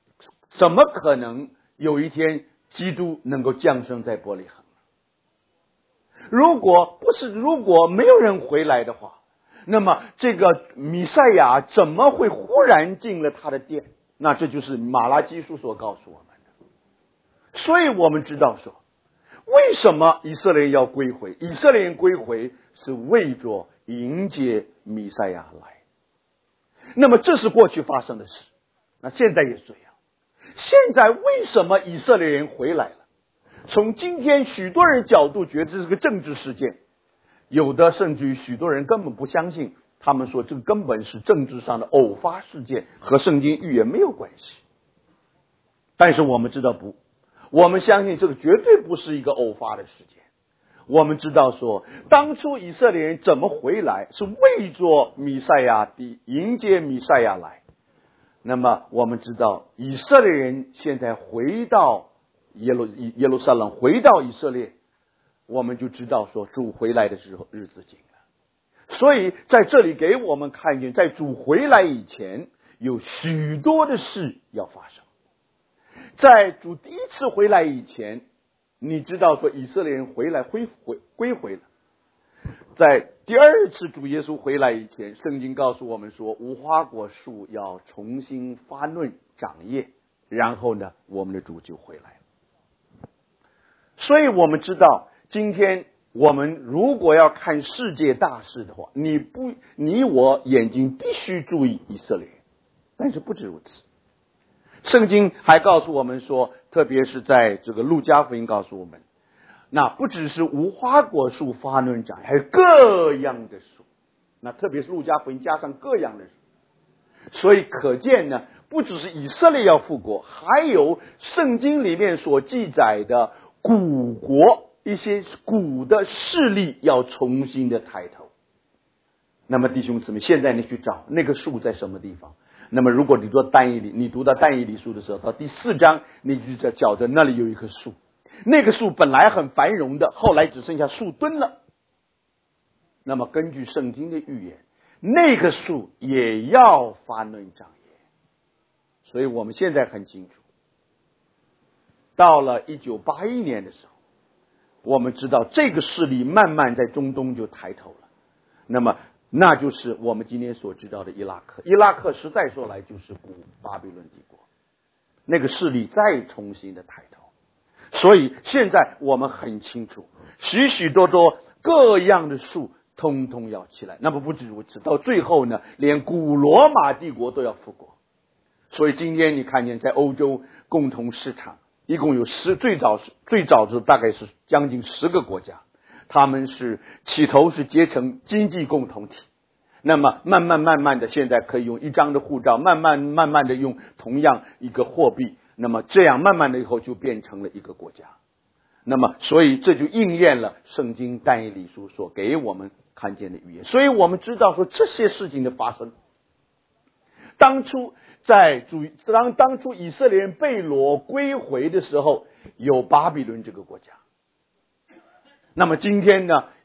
有一天基督能够降生在伯利恒？如果没有人回来的话，那么这个弥赛亚怎么会忽然进了他的殿？那这就是马拉基书所告诉我们的。所以我们知道说，为什么以色列人要归回？以色列人归回是为着迎接弥赛亚来。那么这是过去发生的事，那现在也是这样。现在为什么以色列人回来了？从今天许多人角度觉得这是个政治事件，有的甚至于许多人根本不相信，他们说这个根本是政治上的偶发事件，和圣经预言没有关系。但是我们知道不，我们相信这个绝对不是一个偶发的事件。我们知道说，当初以色列人怎么回来，是为着弥赛亚迎接弥赛亚来。那么我们知道以色列人现在回到耶路撒冷，回到以色列，我们就知道说主回来的时候日子近了。所以在这里给我们看见，在主回来以前有许多的事要发生。在主第一次回来以前，你知道说以色列人回来归回了。在第二次主耶稣回来以前，圣经告诉我们说无花果树要重新发嫩长叶，然后呢我们的主就回来了。所以我们知道今天我们如果要看世界大事的话，你我眼睛必须注意以色列。但是不止如此，圣经还告诉我们说，特别是在这个路加福音告诉我们，那不只是无花果树发嫩长，还有各样的树。那特别是路加福音加上各样的树，所以可见呢，不只是以色列要复国，还有圣经里面所记载的古国，一些古的势力要重新的抬头。那么弟兄姊妹，现在你去找那个树在什么地方？那么如果你读到但以理书的时候，到第4章，你就觉得那里有一棵树，那个树本来很繁荣的，后来只剩下树墩了。那么根据圣经的预言，那个树也要发嫩长叶。所以我们现在很清楚，到了1981年的时候，我们知道这个势力慢慢在中东就抬头了。那么那就是我们今天所知道的伊拉克。伊拉克实在说来就是古巴比伦帝国，那个势力再重新的抬头。所以现在我们很清楚，许许多多各样的树通通要起来。那么不止如此，到最后呢，连古罗马帝国都要复国。所以今天你看见在欧洲共同市场一共有最早是大概是将近10个国家，他们是起头是结成经济共同体，那么慢慢的现在可以用一张的护照，慢慢的用同样一个货币，那么这样慢慢的以后就变成了一个国家。那么所以这就应验了圣经但以理书所给我们看见的预言。所以我们知道说这些事情的发生，当初以色列人被掳归回的时候，有巴比伦这个国家。那么今天呢，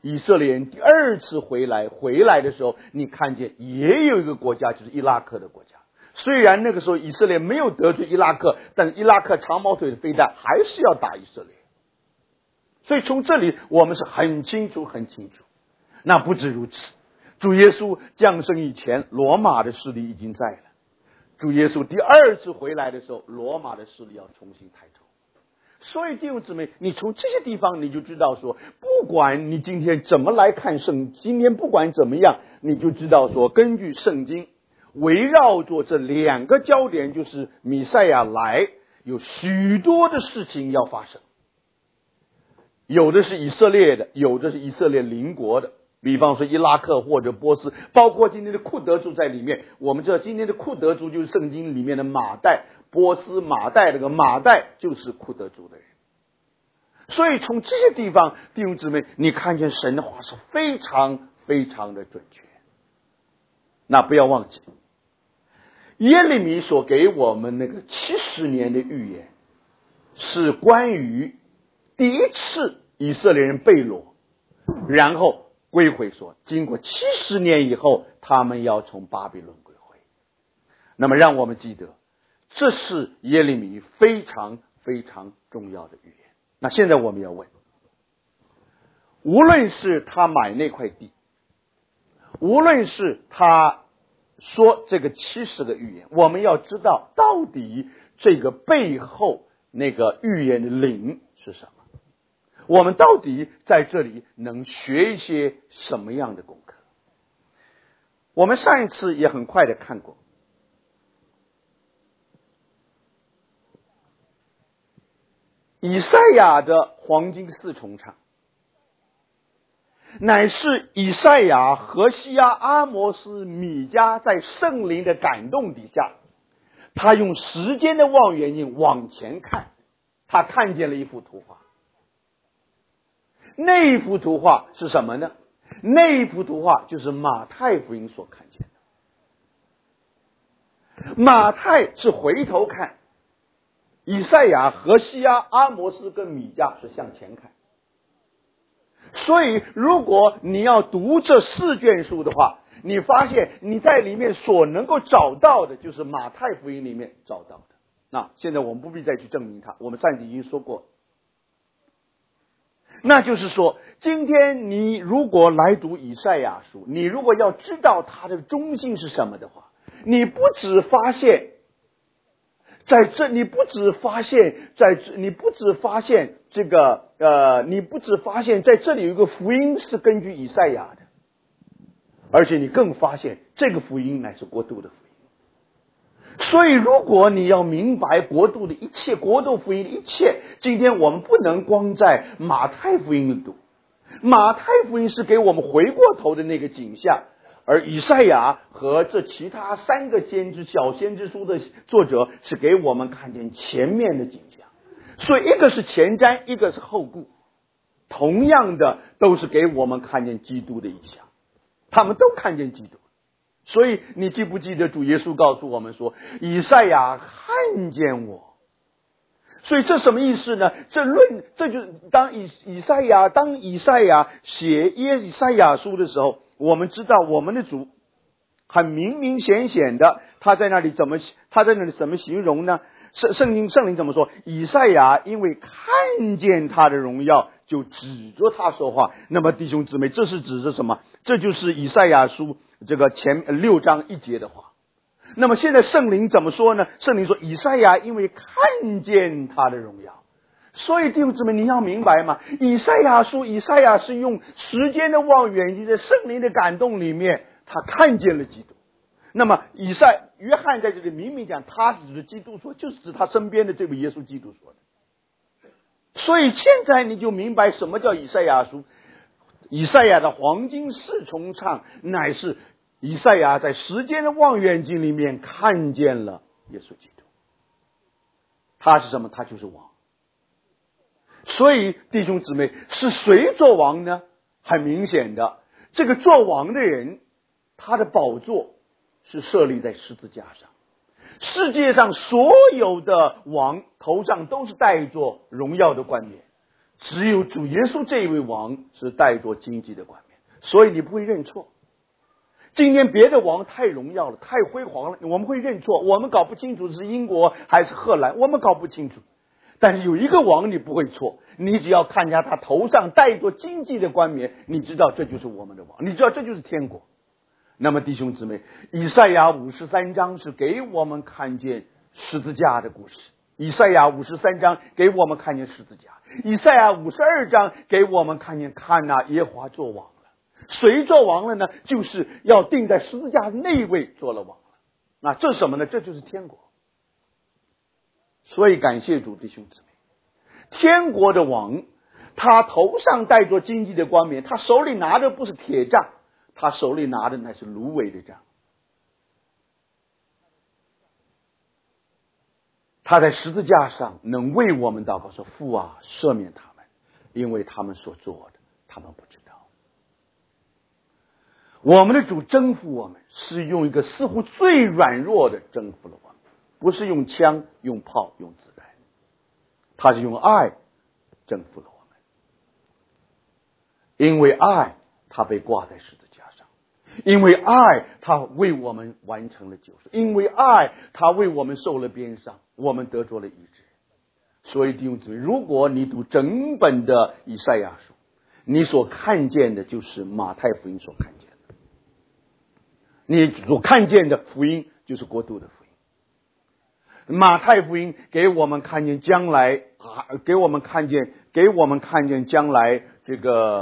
以色列人第二次回来的时候，你看见也有一个国家，就是伊拉克的国家。虽然那个时候以色列没有得罪伊拉克，但伊拉克长矛腿的飞弹还是要打以色列。所以从这里我们是很清楚。那不止如此，主耶稣降生以前，罗马的势力已经在了。主耶稣第二次回来的时候，罗马的势力要重新抬头。所以弟兄姊妹，你从这些地方你就知道说，不管你今天怎么来看今天不管怎么样，你就知道说，根据圣经围绕着这两个焦点，就是弥赛亚来，有许多的事情要发生。有的是以色列的，有的是以色列邻国的，比方说伊拉克或者波斯，包括今天的库德族在里面。我们知道今天的库德族就是圣经里面的马代，波斯马代，这个马代就是库德族的人。所以从这些地方，弟兄姊妹，你看见神的话是非常的准确。那不要忘记，耶利米所给我们那个70年的预言，是关于第一次以色列人被掳，然后归回，说经过70年以后，他们要从巴比伦归回。那么让我们记得，这是耶利米非常重要的预言。那现在我们要问，无论是他买那块地，无论是他说这个70个预言，我们要知道到底这个背后那个预言的灵是什么，我们到底在这里能学一些什么样的功课。我们上一次也很快的看过，以赛亚的黄金4重唱，乃是以赛亚、何西阿、阿摩斯、米迦在圣灵的感动底下，他用时间的望远镜往前看，他看见了一幅图画。那一幅图画是什么呢？那一幅图画就是马太福音所看见的。马太是回头看，以赛亚、何西阿、阿摩斯跟米迦是向前看。所以如果你要读这4卷书的话，你发现你在里面所能够找到的就是马太福音里面找到的。那现在我们不必再去证明它，我们上次已经说过。那就是说，今天你如果来读以赛亚书，你如果要知道它的中心是什么的话，你不只发现在这里有一个福音是根据以赛亚的，而且你更发现这个福音乃是国度的福音。所以如果你要明白国度的一切，国度福音的一切，今天我们不能光在马太福音里读，马太福音是给我们回过头的那个景象，而以赛亚和这其他3个小先知书的作者是给我们看见前面的景象。所以一个是前瞻，一个是后顾，同样的都是给我们看见基督的意象，他们都看见基督。所以你记不记得主耶稣告诉我们说，以赛亚看见我。所以这什么意思呢？这就是当以赛亚写以赛亚书的时候，我们知道我们的主很明显的，他在那里怎么形容呢？圣灵怎么说？以赛亚因为看见他的荣耀，就指着他说话。那么弟兄姊妹，这是指着什么？这就是以赛亚书这个前6章1节的话。那么现在圣灵怎么说呢？圣灵说，以赛亚因为看见他的荣耀。所以弟兄姊妹，你要明白嘛，以赛亚是用时间的望远镜，在圣灵的感动里面，他看见了基督。那么约翰在这里明明讲，他是指基督说，就是指他身边的这位耶稣基督说的。所以现在你就明白什么叫以赛亚书。以赛亚的黄金4重唱，乃是以赛亚在时间的望远镜里面看见了耶稣基督。他是什么？他就是王。所以弟兄姊妹，是谁做王呢？很明显的，这个做王的人，他的宝座是设立在十字架上。世界上所有的王头上都是戴着荣耀的冠冕， 只有主耶稣这一位王是带着荆棘的冠冕，所以你不会认错。今天别的王太荣耀了，太辉煌了，我们会认错，我们搞不清楚是英国还是荷兰，我们搞不清楚。但是有一个王你不会错，你只要看见他头上戴着荆棘的冠冕，你知道这就是我们的王，你知道这就是天国。那么弟兄姊妹，以赛亚53章是给我们看见十字架的故事，以赛亚53章给我们看见十字架，以赛亚52章给我们看见看哪耶和华作王了。谁做王了呢？就是要钉在十字架那位做了王了。那这是什么呢？这就是天国。所以感谢主弟兄姊妹，天国的王他头上戴着荆棘的冠冕，他手里拿的不是铁杖，他手里拿的乃是芦苇的杖。他在十字架上能为我们祷告说，父啊，赦免他们，因为他们所做的他们不知道。我们的主征服我们是用一个似乎最软弱的征服了我们，不是用枪用炮用子弹，他是用爱征服了我们。因为爱他被挂在十字架上，因为爱他为我们完成了救赎，因为爱他为我们受了鞭伤，我们得着了医治。所以弟兄姊妹，如果你读整本的以赛亚书，你所看见的就是马太福音所看见的，你所看见的福音就是国度的福音。马太福音给我们看见将来，给我们看见将来这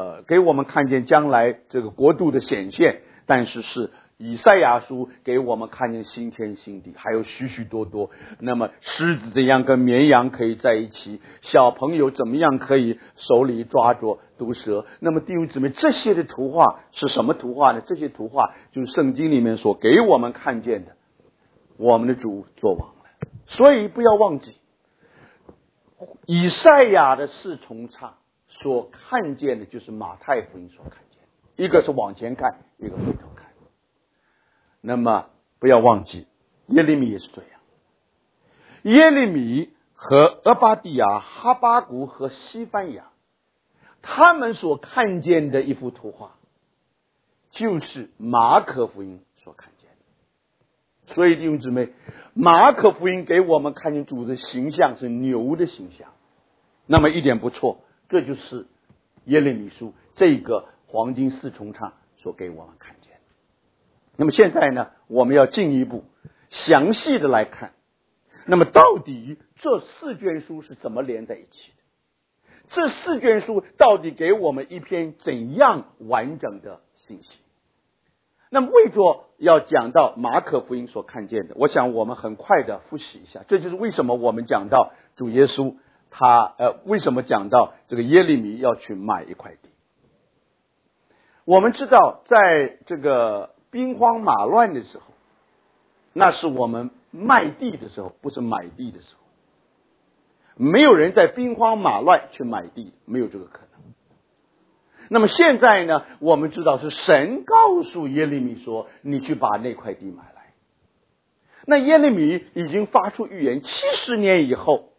个国度的显现，但是是以赛亚书给我们看见新天新地，还有许许多多。那么狮子怎样跟绵羊可以在一起，小朋友怎么样可以手里抓着毒蛇。那么弟兄姊妹，这些的图画是什么图画呢？这些图画就是圣经里面所给我们看见的，我们的主作王了。所以不要忘记，以赛亚的四重唱所看见的就是马太福音所看见的，一个是往前看，一个回头看。那么不要忘记，耶利米也是这样。耶利米和俄巴底亚、哈巴谷和西番雅，他们所看见的一幅图画，就是马可福音所看见的。所以弟兄姊妹，马可福音给我们看见主的形象是牛的形象，那么一点不错，这就是耶利米书这个黄金四重唱所给我们看见。那么现在呢，我们要进一步详细的来看，那么到底这四卷书是怎么连在一起的？这四卷书到底给我们一篇怎样完整的信息？那么为着要讲到马可福音所看见的，我想我们很快的复习一下，这就是为什么我们讲到主耶稣为什么讲到这个耶利米要去买一块地。我们知道在这个兵荒马乱的时候，那是我们卖地的时候，不是买地的时候。没有人在兵荒马乱去买地，没有这个可能。那么现在呢，我们知道是神告诉耶利米说，你去把那块地买来。那耶利米已经发出预言，70年以后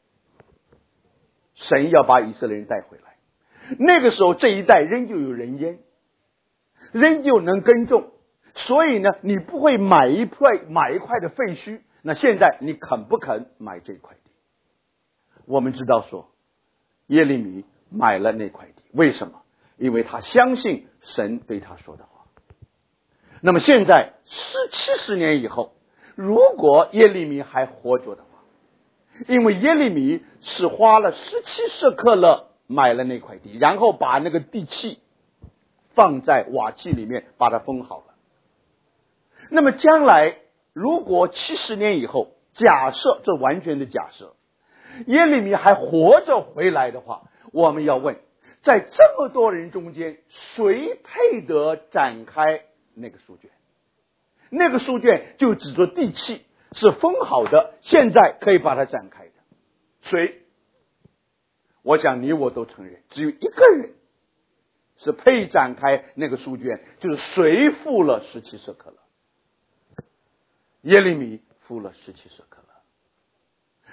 神要把以色列人带回来，那个时候这一代仍旧有人烟，仍旧能耕种，所以呢，你不会买一块的废墟。那现在你肯不肯买这块地？我们知道说，耶利米买了那块地，为什么？因为他相信神对他说的话。那么现在70年以后，如果耶利米还活着的话，因为耶利米是花了17舍客勒买了那块地，然后把那个地契放在瓦器里面，把它封好了。那么将来如果70年以后，假设，这完全的假设，耶利米还活着回来的话，我们要问，在这么多人中间，谁配得展开那个书卷？那个书卷就指着地契是封好的，现在可以把它展开的。谁？我想你我都承认，只有一个人是配展开那个书卷，就是谁付了17舍客勒？耶利米付了17舍客勒。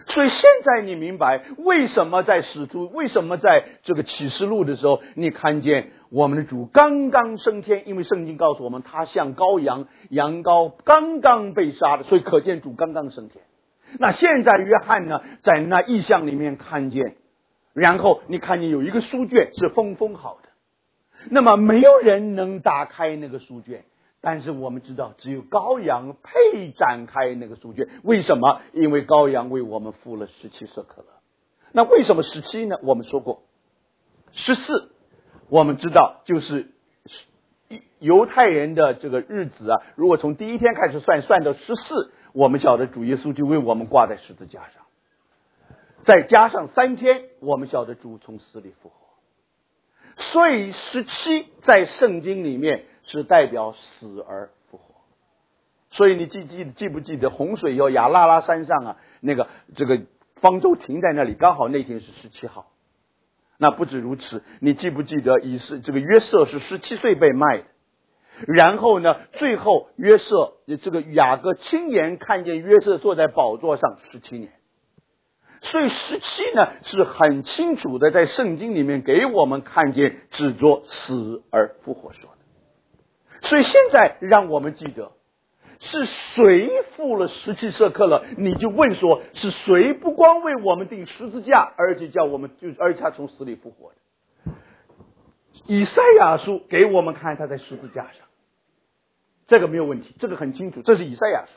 所以现在你明白为什么在这个启示录的时候，你看见我们的主刚刚升天，因为圣经告诉我们他像羔羊，羊羔刚刚被杀的，所以可见主刚刚升天。那现在约翰呢，在那异象里面看见，然后你看见有一个书卷是封好的，那么没有人能打开那个书卷，但是我们知道只有羔羊配展开那个书卷。为什么？因为羔羊为我们付了17舍客勒。那为什么17呢？我们说过14，我们知道就是犹太人的这个日子啊，如果从第一天开始算到14，我们晓得主耶稣就为我们挂在十字架上，再加上3天，我们晓得主从死里复活。所以17在圣经里面是代表死而复活。所以你记不记得洪水要亚拉拉山上啊，这个方舟停在那里，刚好那天是17号。那不止如此，你记不记得这个约瑟是17岁被卖的，然后呢，最后约瑟这个雅各亲眼看见约瑟坐在宝座上17年。所以17呢是很清楚的在圣经里面给我们看见指着死而复活说的。所以现在让我们记得是谁付了17舍客勒，你就问说是谁不光为我们钉十字架，而且他从死里复活的。以赛亚书给我们看他在十字架上，这个没有问题，这个很清楚，这是以赛亚书。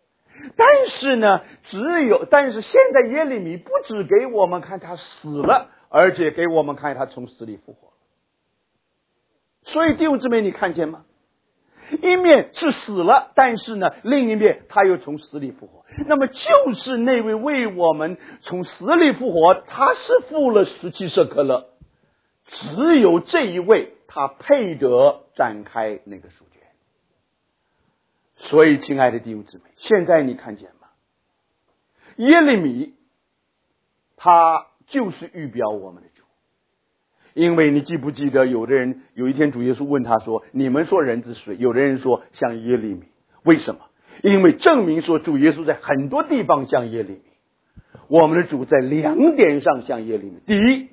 但是现在耶利米不只给我们看他死了，而且给我们看他从死里复活了。所以弟兄姊妹，你看见吗？一面是死了，但是呢，另一面他又从死里复活。那么就是那位为我们从死里复活，他是付了17舍客勒，只有这一位他配得展开那个书卷。所以亲爱的弟兄姊妹，现在你看见吗？耶利米他就是预表我们的主。因为你记不记得有一天主耶稣问他说，你们说人子是谁？有的人说像耶利米。为什么？因为证明说主耶稣在很多地方像耶利米。我们的主在2点上像耶利米。第一，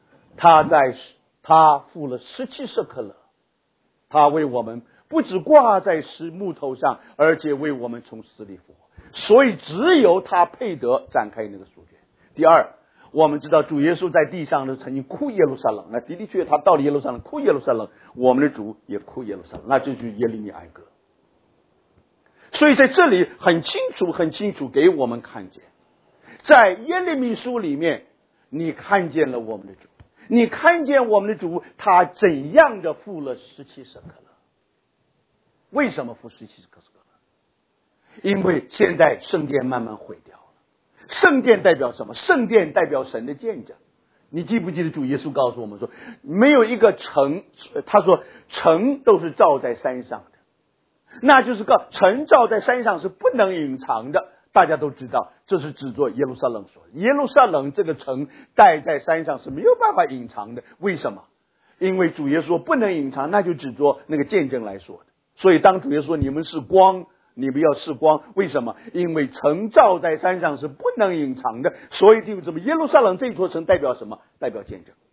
他付了17舍客勒，他为我们不只挂在木头上，而且为我们从死里复活。所以只有他配得展开那个书卷。第二，我们知道主耶稣在地上的曾经哭耶路撒冷，那的确他到了耶路撒冷哭耶路撒冷，我们的主也哭耶路撒冷，那这就是耶利米哀歌。所以在这里很清楚给我们看见，在耶利米书里面你看见了我们的主，你看见我们的主他怎样的付了17舍客勒。为什么付17舍客勒？因为现在圣殿慢慢毁掉了。圣殿代表什么？圣殿代表神的见证。你记不记得主耶稣告诉我们说，没有一个城，他说城都是罩在山上的，那就是个城罩在山上是不能隐藏的。大家都知道，这是指着耶路撒冷说的。耶路撒冷这个城戴在山上是没有办法隐藏的。为什么？因为主耶稣说不能隐藏，那就指着那个见证来说的。所以当主耶稣说你们是光，你们要是光，为什么？因为城罩在山上是不能隐藏的。所以弟兄姊妹，耶路撒冷这座城代表什么？代表见证。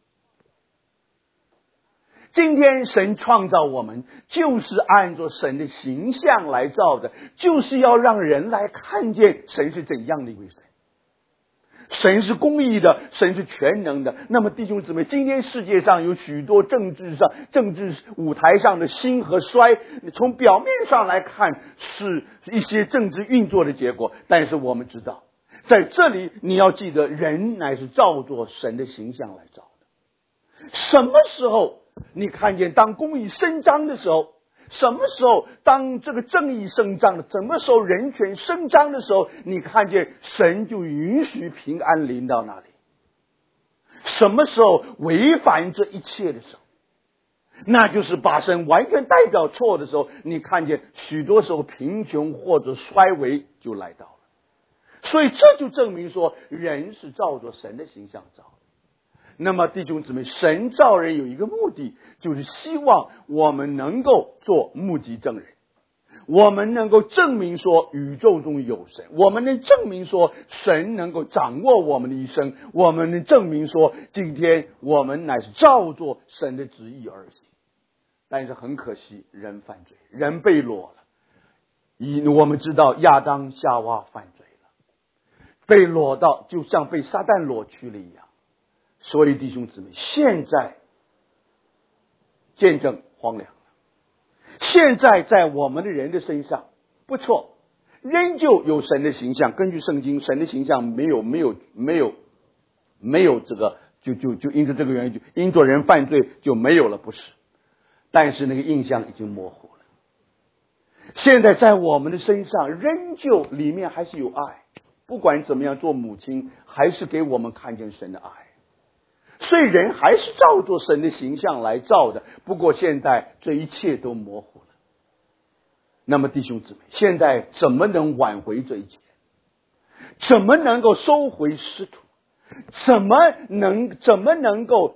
今天神创造我们，就是按照神的形象来造的，就是要让人来看见神是怎样的一位神。神是公义的，神是全能的。那么弟兄姊妹，今天世界上有许多政治舞台上的兴和衰，从表面上来看是一些政治运作的结果，但是我们知道在这里你要记得，人乃是照着神的形象来造的。什么时候你看见当公义伸张的时候，什么时候当这个正义伸张的，什么时候人权伸张的时候，你看见神就允许平安临到那里。什么时候违反这一切的时候，那就是把神完全代表错的时候，你看见许多时候贫穷或者衰微就来到了。所以这就证明说人是照着神的形象造的。那么弟兄姊妹，神造人有一个目的，就是希望我们能够做目击证人。 我们能够证明说宇宙中有神，我们能证明说神能够掌握我们的一生，我们能证明说今天我们乃是照着神的旨意而行。但是很可惜，人犯罪，人被裸了。我们知道亚当夏娃犯罪了，被裸到就像被撒旦裸去了一样。所以弟兄姊妹，现在见证荒凉了。现在在我们的人的身上，不错，仍旧有神的形象。根据圣经，神的形象没有这个，就因着这个原因，就因着人犯罪就没有了，不是？但是那个印象已经模糊了。现在在我们的身上，仍旧里面还是有爱。不管怎么样，做母亲还是给我们看见神的爱。所以人还是照着神的形象来造的，不过现在这一切都模糊了。那么弟兄姊妹，现在怎么能挽回这一切？怎么能够收回失土？怎么能够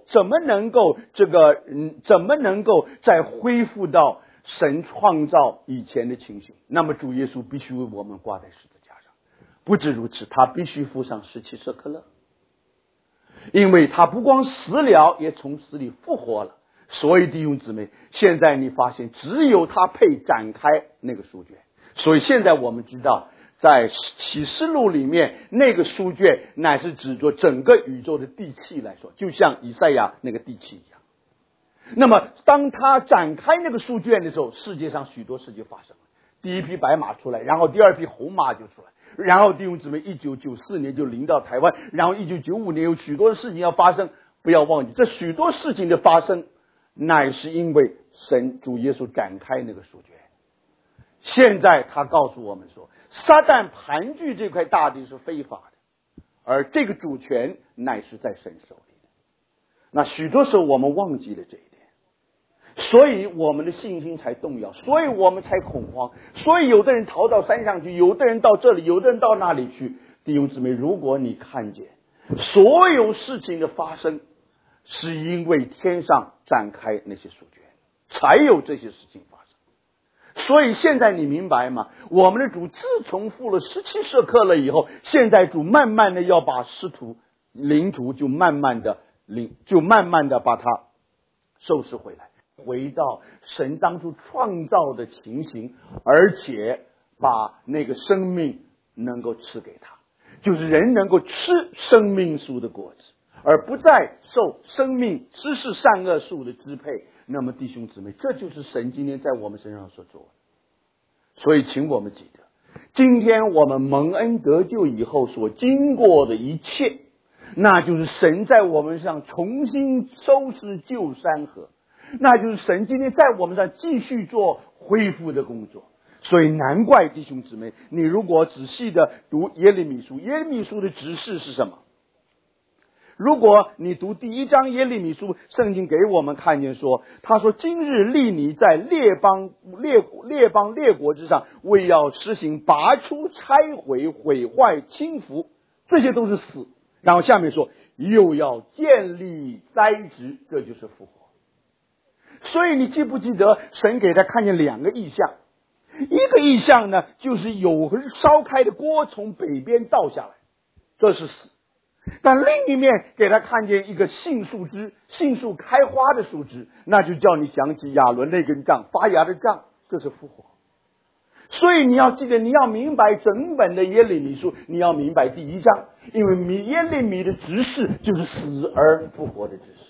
再恢复到神创造以前的情形？那么主耶稣必须为我们挂在十字架上。不止如此，他必须付上17舍克勒。因为他不光死了，也从死里复活了。所以弟兄姊妹，现在你发现只有他配展开那个书卷。所以现在我们知道，在启示录里面，那个书卷乃是指着整个宇宙的地气来说，就像以赛亚那个地气一样。那么当他展开那个书卷的时候，世界上许多事就发生了。第一匹白马出来，然后第二匹红马就出来，然后弟兄姊妹，1994年就临到台湾，然后1995年有许多的事情要发生。不要忘记，这许多事情的发生乃是因为神主耶稣展开那个书卷。现在他告诉我们说，撒旦盘踞这块大地是非法的，而这个主权乃是在神手里的。那许多时候我们忘记了这一点，所以我们的信心才动摇，所以我们才恐慌，所以有的人逃到山上去，有的人到这里，有的人到那里去。弟兄姊妹，如果你看见所有事情的发生是因为天上展开那些书卷，才有这些事情发生。所以现在你明白吗？我们的主自从付了17舍克勒以后，现在主慢慢的要把使徒领主就慢慢的把它收拾回来，回到神当初创造的情形，而且把那个生命能够赐给他，就是人能够吃生命树的果子，而不再受生命知识善恶树的支配。那么弟兄姊妹，这就是神今天在我们身上所做的。所以请我们记得，今天我们蒙恩得救以后所经过的一切，那就是神在我们上重新收拾旧山河，那就是神今天在我们上继续做恢复的工作。所以难怪弟兄姊妹，你如果仔细的读耶利米书，耶利米书的指示是什么？如果你读第1章耶利米书，圣经给我们看见说，他说今日立你在列国之上，为要施行拔出拆毁毁坏倾覆，这些都是死。然后下面说又要建立栽植，这就是复活。所以你记不记得神给他看见2个异象？一个异象呢，就是有烧开的锅从北边倒下来，这是死。但另一面给他看见一个杏树枝，杏树开花的树枝，那就叫你想起亚伦那根杖，发芽的杖，这是复活。所以你要记得，你要明白整本的耶利米书，你要明白第1章，因为耶利米的指示就是死而复活的指示。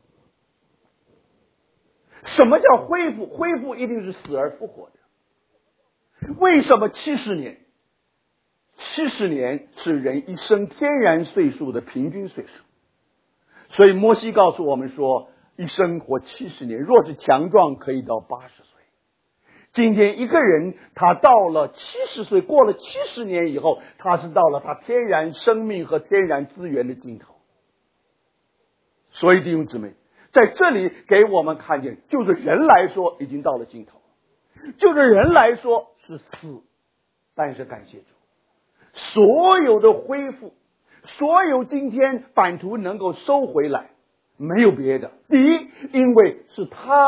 什么叫恢复？恢复一定是死而复活的。为什么70年？70年是人一生天然岁数的平均岁数。所以摩西告诉我们说，一生活70年，若是强壮可以到80岁。今天一个人他到了70岁，过了70年以后，他是到了他天然生命和天然资源的尽头。所以弟兄姊妹，在这里给我们看见，就是人来说已经到了尽头，就是人来说是死。但是感谢主，所有的恢复，所有今天版图能够收回来，没有别的。第一，因为是他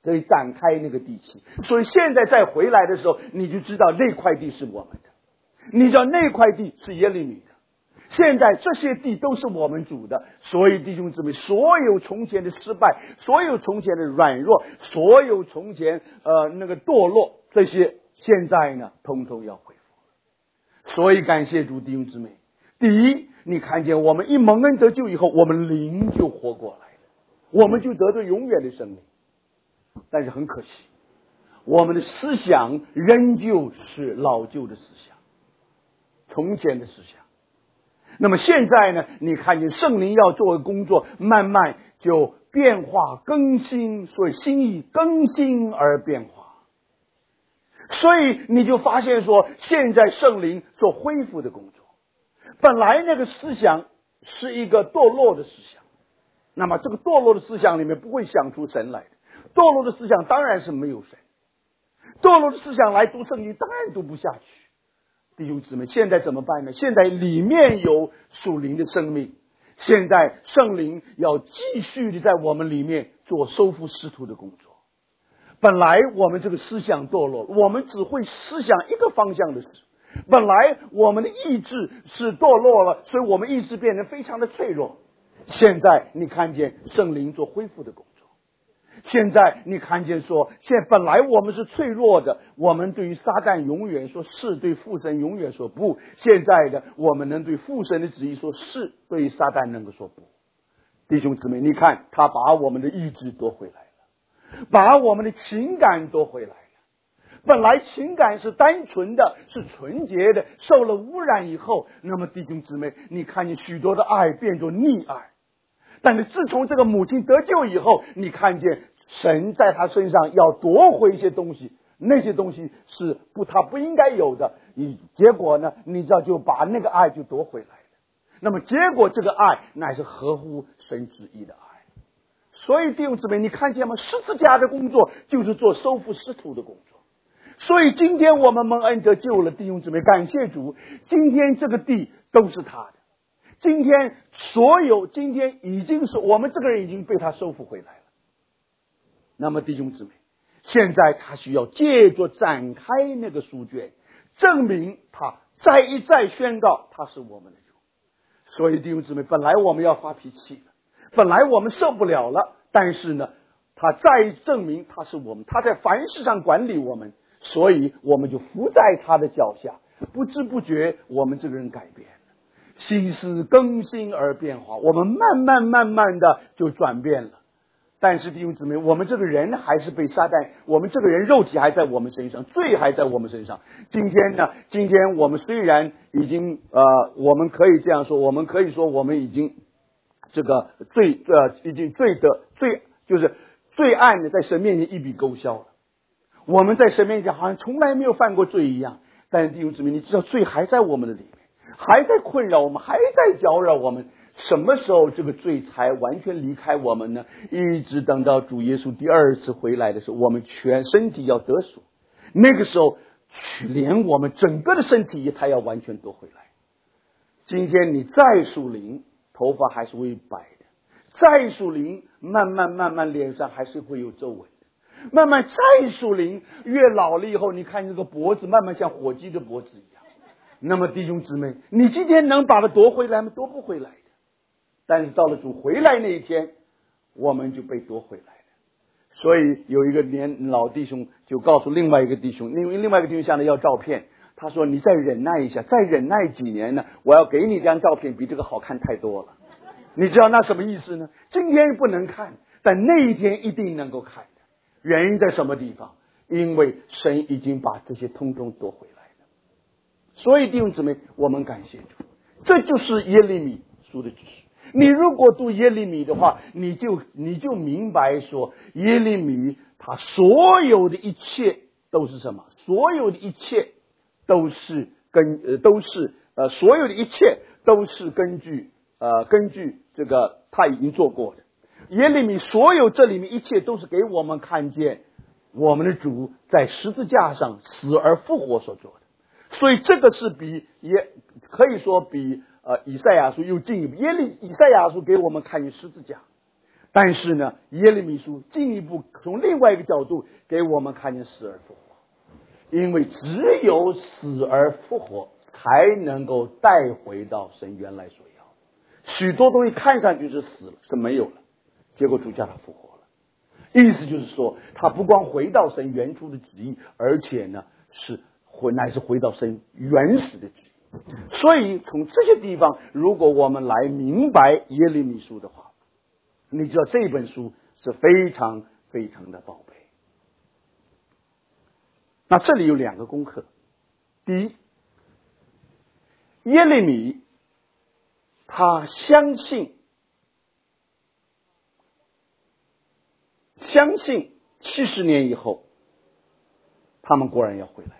所以展开那个地契。所以现在再回来的时候，你就知道那块地是我们的，你知道那块地是耶利米的。现在这些地都是我们主的，所以弟兄姊妹，所有从前的失败，所有从前的软弱，所有从前那个堕落，这些现在呢，统统要恢复。所以感谢主，弟兄姊妹。第一，你看见我们一蒙恩得救以后，我们灵就活过来了，我们就得到永远的生命。但是很可惜，我们的思想仍旧是老旧的思想，从前的思想。那么现在呢，你看见圣灵要做的工作，慢慢就变化更新，所以心意更新而变化。所以你就发现说，现在圣灵做恢复的工作。本来那个思想是一个堕落的思想，那么这个堕落的思想里面不会想出神来的，堕落的思想当然是没有神，堕落的思想来读圣经当然读不下去。弟兄姊妹，现在怎么办呢？现在里面有属灵的生命，现在圣灵要继续的在我们里面做收复失土的工作。本来我们这个思想堕落，我们只会思想一个方向的事，本来我们的意志是堕落了，所以我们意志变得非常的脆弱。现在你看见圣灵做恢复的工作，现在你看见说，现在本来我们是脆弱的，我们对于撒旦永远说是，对父神永远说不。现在的我们能对父神的旨意说是，对于撒旦能够说不。弟兄姊妹，你看他把我们的意志夺回来了，把我们的情感夺回来了。本来情感是单纯的，是纯洁的，受了污染以后，那么弟兄姊妹，你看见许多的爱变作溺爱。但是自从这个母亲得救以后，你看见神在他身上要夺回一些东西，那些东西是他不应该有的，结果呢，你知道就把那个爱就夺回来了。那么结果这个爱乃是合乎神旨意的爱。所以弟兄姊妹，你看见吗？十字架的工作就是做收复失土的工作。所以今天我们蒙恩得救了，弟兄姊妹，感谢主，今天这个地都是他的。今天已经是我们这个人已经被他收复回来了。那么弟兄姊妹，现在他需要借着展开那个书卷，证明他再一再宣告他是我们的主。所以弟兄姊妹，本来我们要发脾气了，本来我们受不了了，但是呢，他再证明他是我们，他在凡事上管理我们，所以我们就伏在他的脚下，不知不觉我们这个人改变了，心思更新而变化，我们慢慢的就转变了。但是弟兄姊妹，我们这个人还是被撒旦，我们这个人肉体还在我们身上，罪还在我们身上。今天我们虽然已经我们可以这样说，我们可以说我们已经这个已经就是罪案的在神面前一笔勾销了，我们在神面前好像从来没有犯过罪一样。但是弟兄姊妹，你知道罪还在我们的里面，还在困扰我们，还在搅扰我们。什么时候这个罪才完全离开我们呢？一直等到主耶稣第二次回来的时候，我们全身体要得赎，那个时候连我们整个的身体他要完全夺回来。今天你再属灵，头发还是会白的；再属灵，慢慢脸上还是会有皱纹的；慢慢再属灵，越老了以后，你看这个脖子慢慢像火鸡的脖子一样。那么弟兄姊妹，你今天能把它夺回来吗？夺不回来的。但是到了主回来那一天，我们就被夺回来了。所以有一个老弟兄就告诉另外一个弟兄，另外一个弟兄向他要照片，他说你再忍耐一下，再忍耐几年呢，我要给你这张照片比这个好看太多了。你知道那什么意思呢？今天不能看，但那一天一定能够看的。原因在什么地方？因为神已经把这些通通夺回来了。所以弟兄姊妹，我们感谢主，这就是耶利米书的知识。你如果读耶利米的话，你就明白说，耶利米他所有的一切都是什么？所有的一切都是所有的一切都是根据这个他已经做过的。耶利米所有这里面一切都是给我们看见我们的主在十字架上死而复活所做的。所以这个是可以说比以赛亚书又进一步。以赛亚书给我们看见十字架， 但是呢，耶利米书进一步从另外一个角度给我们看见死而复活，因为只有死而复活才能够带回到神原来所要。许多东西看上去是死了，是没有了，结果主叫他复活了。意思就是说，他不光回到神原初的旨意，而且呢乃是回到神原始的旨意。所以从这些地方，如果我们来明白耶利米书的话，你知道这本书是非常非常的宝贝。那这里有2个功课。第一，耶利米他相信70年以后他们果然要回来。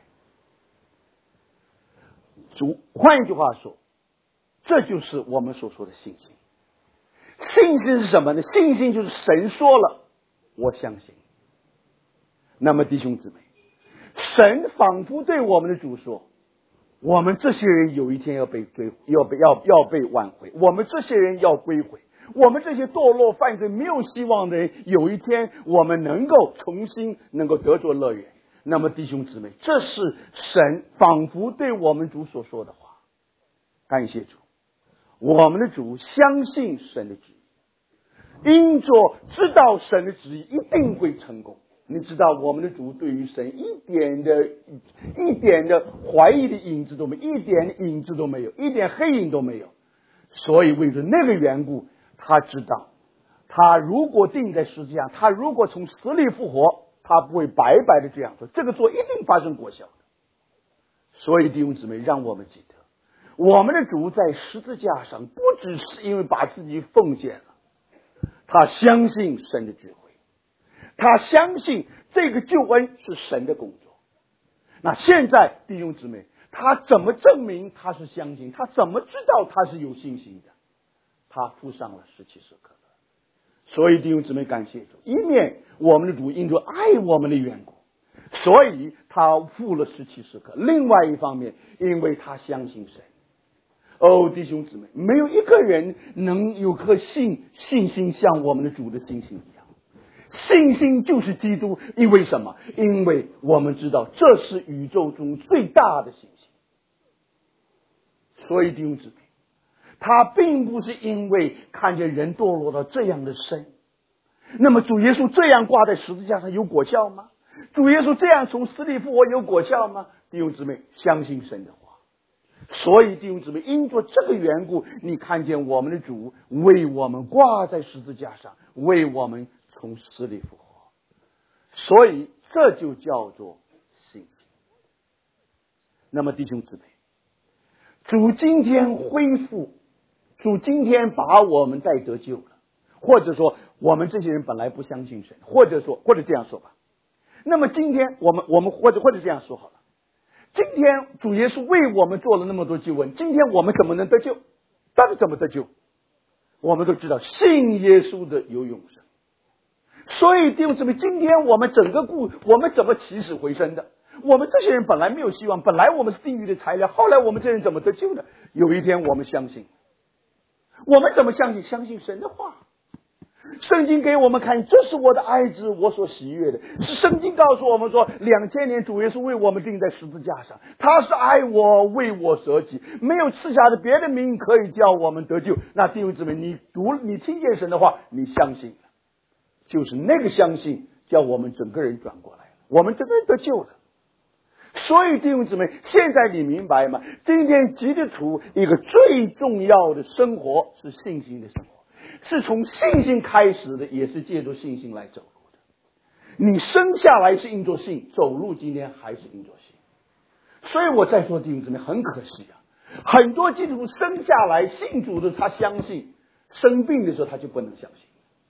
换一句话说，这就是我们所说的信心。信心是什么呢？信心就是神说了，我相信。那么弟兄姊妹，神仿佛对我们的主说，我们这些人有一天要被挽回，我们这些人要归回，我们这些堕落犯罪没有希望的人，有一天我们能够重新能够得着乐园。那么弟兄姊妹，这是神仿佛对我们主所说的话。感谢主，我们的主相信神的旨意，因着知道神的旨意一定会成功。你知道我们的主对于神一点的怀疑的影子都没有，一点影子都没有，一点黑影都没有。所以为着那个缘故，他知道他如果钉在十字架，他如果从死里复活，他不会白白的这样做，这个做一定发生果效的。所以弟兄姊妹，让我们记得，我们的主在十字架上不只是因为把自己奉献了，他相信神的智慧，他相信这个救恩是神的工作。那现在弟兄姊妹，他怎么证明他是相信？他怎么知道他是有信心的？他付上了17时刻。所以弟兄姊妹，感谢主，一面我们的主因着爱我们的缘故，所以他付了17时刻；另外一方面，因为他相信神。弟兄姊妹，没有一个人能有颗信心像我们的主的信心一样。信心就是基督，因为什么？因为我们知道这是宇宙中最大的信心。所以弟兄姊妹，他并不是因为看见人堕落到这样的深。那么主耶稣这样挂在十字架上有果效吗？主耶稣这样从死里复活有果效吗？弟兄姊妹，相信神的话。所以弟兄姊妹，因着这个缘故，你看见我们的主为我们挂在十字架上，为我们从死里复活。所以这就叫做信心。那么弟兄姊妹，主今天恢复，主今天把我们再得救了，或者说我们这些人本来不相信神，或者这样说吧。那么今天我们或者这样说好了，今天主耶稣为我们做了那么多救恩，今天我们怎么能得救？到底怎么得救？我们都知道信耶稣的有永生。所以弟兄姊妹，今天我们我们怎么起死回生的？我们这些人本来没有希望，本来我们是地狱的材料，后来我们这人怎么得救的？有一天我们相信。我们怎么相信？相信神的话。圣经给我们看，这是我的爱子，我所喜悦的。是圣经告诉我们说，2000年主耶稣为我们钉在十字架上，他是爱我，为我舍己，没有赐下的别的名可以叫我们得救。那弟兄姊妹，你听见神的话，你相信了，就是那个相信叫我们整个人转过来了，我们整个人得救了。所以弟兄姊妹，现在你明白吗？今天基督徒一个最重要的生活是信心的生活，是从信心开始的，也是借助信心来走路的。你生下来是因着信，走路今天还是因着信。所以我再说弟兄姊妹，很可惜啊，很多基督徒生下来信主的他相信，生病的时候他就不能相信。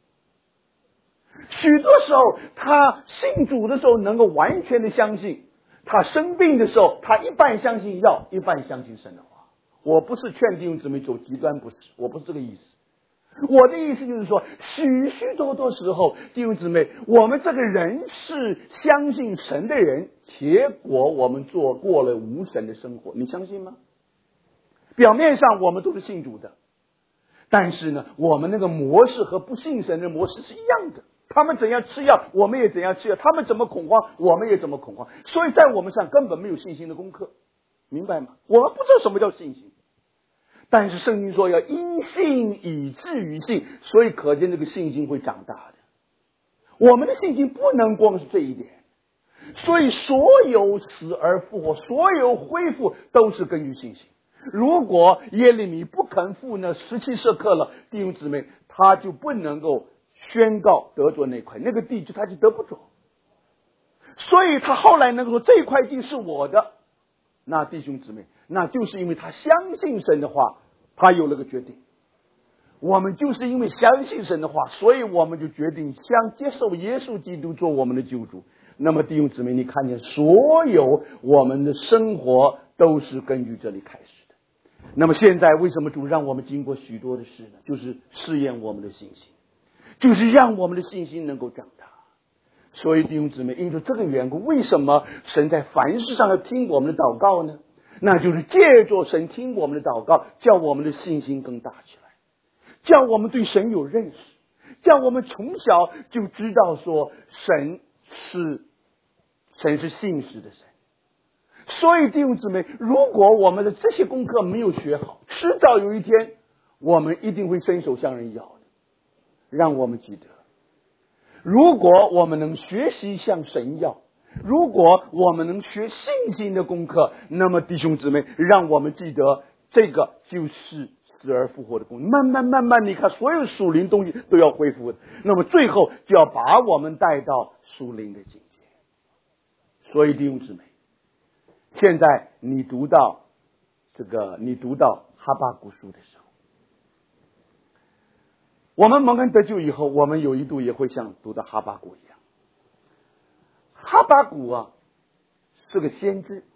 许多时候他信主的时候能够完全的相信，他生病的时候他一半相信药，一半相信神的话。我不是劝弟兄姊妹走极端，不是，我不是这个意思。我的意思就是说，许许多多时候弟兄姊妹，我们这个人是相信神的人，结果我们过了无神的生活，你相信吗？表面上我们都是信主的， 但是呢，我们那个模式和不信神的模式是一样的。他们怎样吃药，我们也怎样吃药；他们怎么恐慌，我们也怎么恐慌。所以在我们上根本没有信心的功课，明白吗？我们不知道什么叫信心。但是圣经说要因信以至于信，所以可见这个信心会长大的。我们的信心不能光是这一点，所以所有死而复活，所有恢复都是根据信心。如果耶利米不肯付那17舍客勒，弟兄姊妹，他就不能够宣告得着那块，那个地他就得不着。所以他后来能够说这块地是我的，那弟兄姊妹，那就是因为他相信神的话，他有了个决定。我们就是因为相信神的话，所以我们就决定接受耶稣基督做我们的救主。那么弟兄姊妹，你看见所有我们的生活都是根据这里开始的。那么现在为什么主让我们经过许多的事呢？就是试验我们的信心，就是让我们的信心能够长大。所以弟兄姊妹，因着这个缘故，为什么神在凡事上要听我们的祷告呢？那就是借着神听我们的祷告，叫我们的信心更大起来，叫我们对神有认识，叫我们从小就知道说神是信实的神。所以弟兄姊妹，如果我们的这些功课没有学好，迟早有一天我们一定会伸手向人要的。让我们记得，如果我们能学习向神要，如果我们能学信心的功课，那么弟兄姊妹，让我们记得这个就是死而复活的功课。慢慢你看所有属灵东西都要恢复的，那么最后就要把我们带到属灵的境界。所以弟兄姊妹，现在你读到哈巴谷书的时候，我们蒙恩得救以后，我们有一度也会像读到哈巴谷一样。哈巴谷是个先知，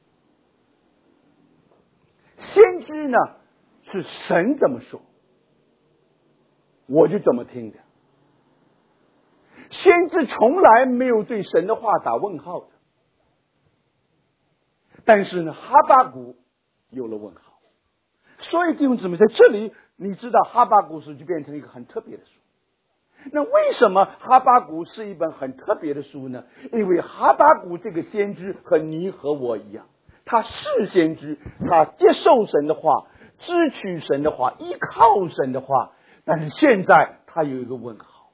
先知呢是神怎么说，我就怎么听的。先知从来没有对神的话打问号的，但是呢，哈巴谷有了问号。所以弟兄姊妹，在这里你知道哈巴谷书就变成一个很特别的书。那为什么哈巴谷是一本很特别的书呢？因为哈巴谷这个先知和你和我一样，他是先知，他接受神的话，支取神的话，依靠神的话，但是现在他有一个问号。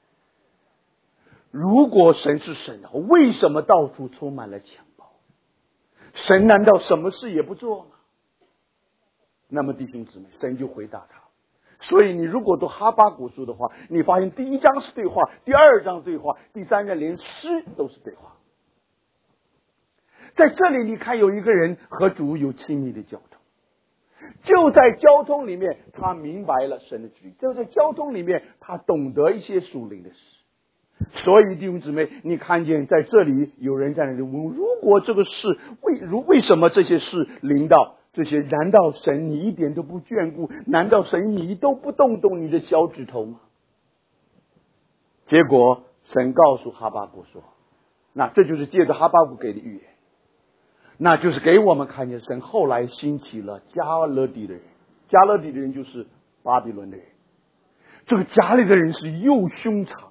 如果神是神的话，为什么到处充满了强暴？神难道什么事也不做吗？那么弟兄姊妹，神就回答他。所以你如果读哈巴谷书的话，你发现第1章是对话，第2章对话，第3章连诗都是对话。在这里你看有一个人和主有亲密的交通，就在交通里面他明白了神的旨意，就在交通里面他懂得一些属灵的事。所以弟兄姊妹，你看见在这里有人在那里问，如果这个事为什么这些事临到这些，难道神你一点都不眷顾？难道神你都不动你的小指头吗？结果神告诉哈巴谷说，那这就是借着哈巴谷给的预言，那就是给我们看见神后来兴起了加勒底的人。加勒底的人就是巴比伦的人。这个加勒的人是又凶残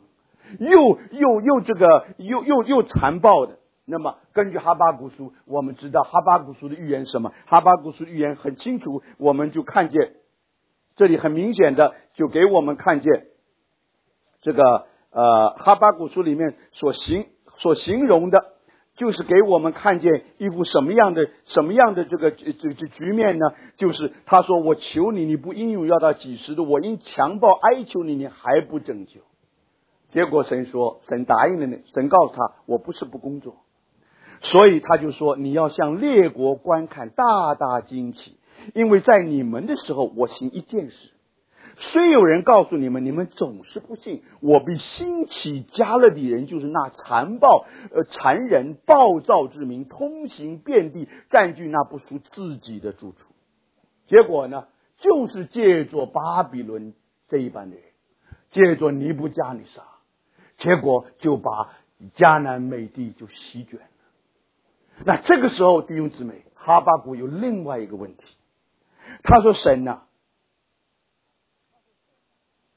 又残暴的。那么根据哈巴谷书，我们知道哈巴谷书的预言是什么？哈巴谷书的预言很清楚，我们就看见这里很明显的就给我们看见这个哈巴谷书里面所形容的，就是给我们看见一幅什么样的这个局面呢？就是他说，我求你，你不应允要到几时的？我因强暴哀求你，你还不拯救。结果神说，神答应了你，神告诉他，我不是不工作。所以他就说，你要向列国观看，大大惊奇，因为在你们的时候，我行一件事，虽有人告诉你们，你们总是不信，我必兴起加勒底人，就是那残忍暴躁之民，通行遍地，占据那不属自己的住处。结果呢，就是借着巴比伦这一般的人，借着尼布加尼撒，结果就把迦南美地就席卷了。那这个时候弟兄姊妹，哈巴谷有另外一个问题，他说，神啊，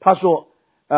他说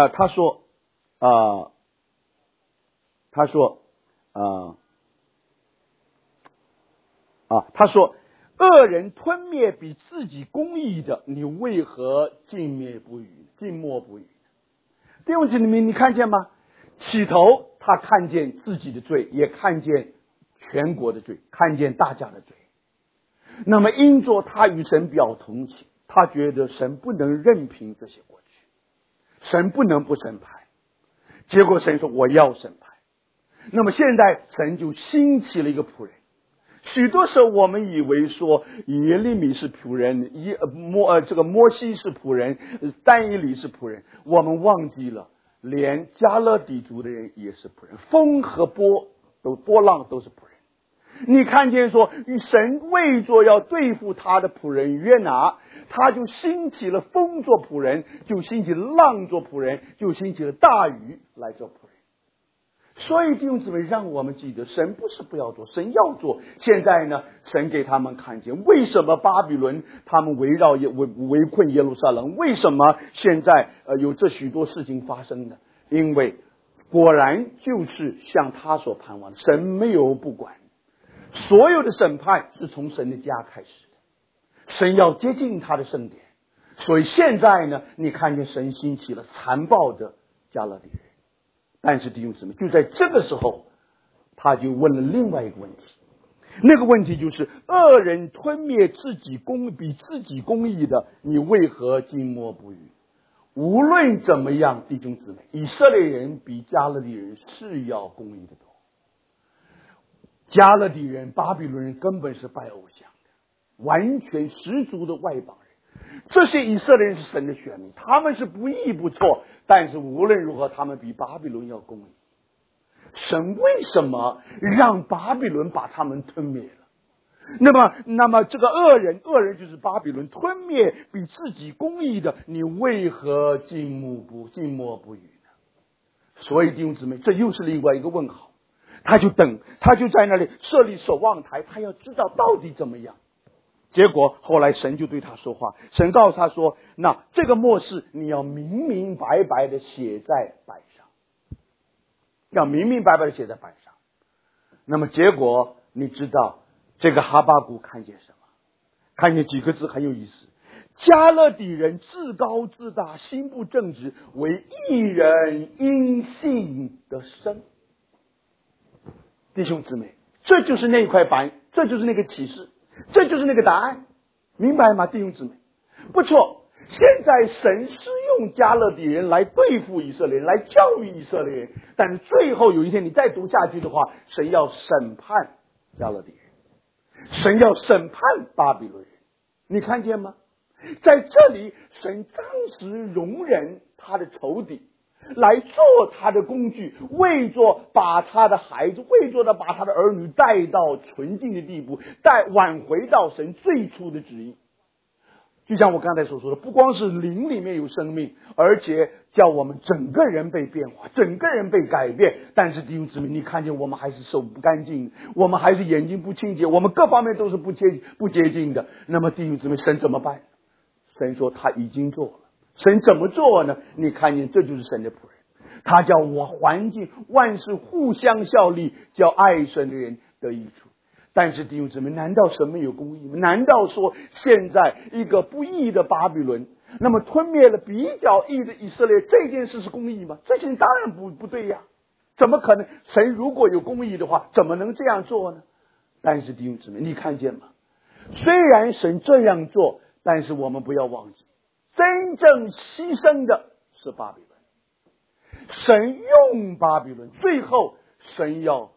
恶人吞灭比自己公义的，你为何静默不语？弟兄姊妹，你看见吗？起头他看见自己的罪，也看见全国的罪，看见大家的罪。那么因着他与神表同情，他觉得神不能任凭这些过去，神不能不审判。结果神说我要审判。那么现在神就兴起了一个仆人。许多时候我们以为说耶利米是仆人，摩西是仆人，但以理是仆人，我们忘记了连加勒底族的人也是仆人，风和波浪都是仆人。你看见说神为着要对付他的仆人约拿，他就兴起了风做仆人，就兴起了浪做仆人，就兴起了大雨来做仆人。所以弟兄姊妹，让我们记得神不是不要做，神要做。现在呢，神给他们看见为什么巴比伦他们围困耶路撒冷，为什么现在有这许多事情发生呢？因为果然就是像他所盼望的，神没有不管，所有的审判是从神的家开始的，神要接近他的圣殿。所以现在呢，你看见神兴起了残暴的加勒底人。但是弟兄姊妹，就在这个时候，他就问了另外一个问题，那个问题就是恶人吞灭比自己公义的，你为何静默不语？无论怎么样，弟兄姊妹，以色列人比加勒底人是要公义的多。加勒底人、巴比伦人根本是拜偶像的，完全十足的外邦人。这些以色列人是神的选民，他们是不义不错，但是无论如何他们比巴比伦要公义。神为什么让巴比伦把他们吞灭了？那么这个恶人就是巴比伦吞灭比自己公义的，你为何静默不语呢？所以弟兄姊妹，这又是另外一个问号。他就在那里设立守望台，他要知道到底怎么样。结果后来神就对他说话，神告诉他说，那这个末世你要明明白白的写在板上，要明明白白的写在板上。那么结果你知道这个哈巴谷看见什么？看见几个字很有意思，加勒底人自高自大，心不正直，为义人因信得生。弟兄姊妹，这就是那块板，这就是那个启示，这就是那个答案，明白吗？弟兄姊妹，不错。现在神是用加勒底人来对付以色列人，来教育以色列人，但是最后有一天你再读下去的话，神要审判加勒底人，神要审判巴比伦人。你看见吗？在这里神暂时容忍他的仇敌来做他的工具，为着把他的孩子，为着把他的儿女带到纯净的地步，挽回到神最初的旨意。就像我刚才所说的，不光是灵里面有生命，而且叫我们整个人被变化，整个人被改变。但是弟兄姊妹，你看见我们还是手不干净，我们还是眼睛不清洁，我们各方面都是不洁净的。那么弟兄姊妹，神怎么办？神说他已经做了。神怎么做呢？你看见这就是神的仆人，他叫我环境万事互相效力，叫爱神的人得益处。但是弟兄姊妹，难道神没有公义吗？难道说现在一个不义的巴比伦，那么吞灭了比较义的以色列，这件事是公义吗？这件事当然不对呀，怎么可能？神如果有公义的话，怎么能这样做呢？但是弟兄姊妹，你看见吗？虽然神这样做，但是我们不要忘记，真正牺牲的是巴比伦。神用巴比伦，最后神要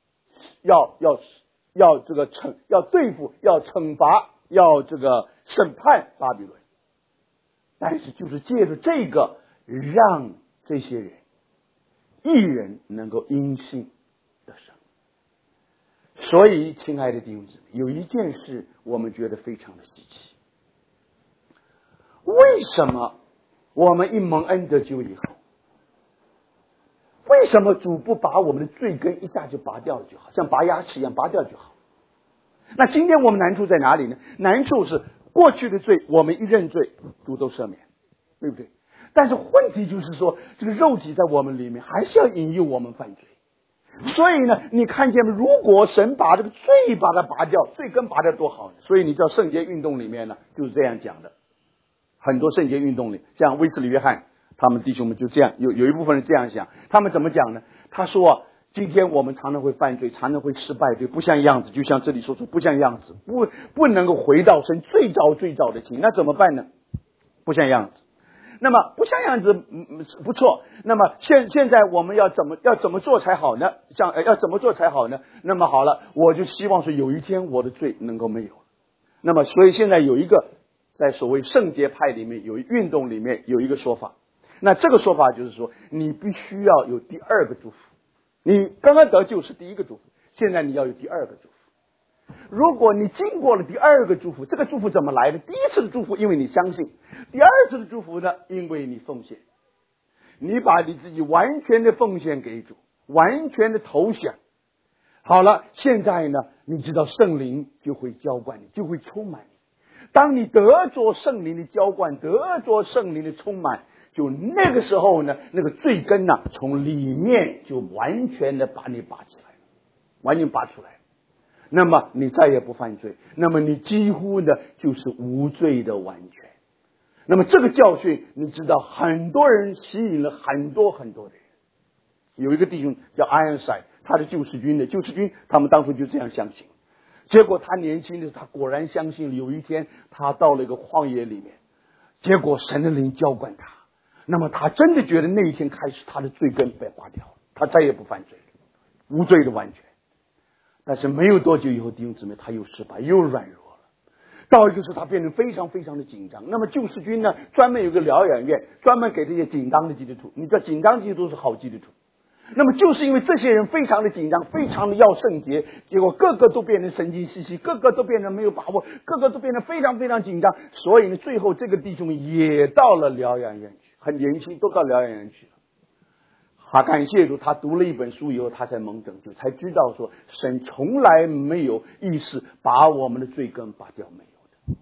对付，要惩罚，要审判巴比伦。但是就是借着这个，让这些人义人能够因信得生。所以亲爱的弟兄姊妹，有一件事我们觉得非常的稀奇，为什么我们一蒙恩得救以后，为什么主不把我们的罪根一下就拔掉了就好，像拔牙齿一样拔掉就好？那今天我们难处在哪里呢？难处是过去的罪我们一认罪，主都赦免，对不对？ 但是问题就是说，这个肉体在我们里面还是要引诱我们犯罪。所以呢，你看见如果神把这个罪把它拔掉，罪根拔掉多好呢？所以你知道圣洁运动里面呢就是这样讲的，很多圣洁运动里，像威斯理约翰他们弟兄们就这样，有一部分人这样想，他们怎么讲呢？他说今天我们常常会犯罪，常常会失败，对，不像样子，就像这里说不像样子，不能够回到神最早的情，那怎么办呢？不像样子。那么不像样子不错，那么现在我们要怎么做才好呢？要怎么做才好呢？那么好了，我就希望是有一天我的罪能够没有。那么所以现在有一个在所谓圣洁派里面有运动里面有一个说法，那这个说法就是说你必须要有第二个祝福。你刚刚得救是第一个祝福，现在你要有第二个祝福。如果你经过了第二个祝福，这个祝福怎么来的？第一次的祝福因为你相信，第二次的祝福呢，因为你奉献，你把你自己完全的奉献给主，完全的投降。好了，现在呢，你知道圣灵就会浇灌你，就会充满你。当你得着圣灵的浇灌，得着圣灵的充满，就那个时候呢，那个罪根呢，从里面就完全的把你拔起来了，完全拔出来了。那么你再也不犯罪，那么你几乎呢就是无罪的完全。那么这个教训你知道，很多人吸引了很多的人。有一个弟兄叫阿恩塞，他是救世军，他们当初就这样相信。结果他年轻的时候，他果然相信，有一天他到了一个旷野里面，结果神的灵浇灌他，那么他真的觉得那一天开始他的罪根被拔掉了，他再也不犯罪了，无罪的完全。但是没有多久以后，弟兄姊妹，他又失败，又软弱了。到一个时候，他变得非常的紧张。那么救世军呢，专门有个疗养院，专门给这些紧张的基督徒。你知道，紧张基督徒是好基督徒。那么就是因为这些人非常的紧张，非常的要圣洁，结果个个都变成神经兮兮，个个都变成没有把握，个个都变得非常紧张。所以呢，最后这个弟兄也到了疗养院去，很年轻，都到疗养院去了。他感谢主，他读了一本书以后，他才蒙拯救，才知道说神从来没有意识把我们的罪根拔掉，没有的。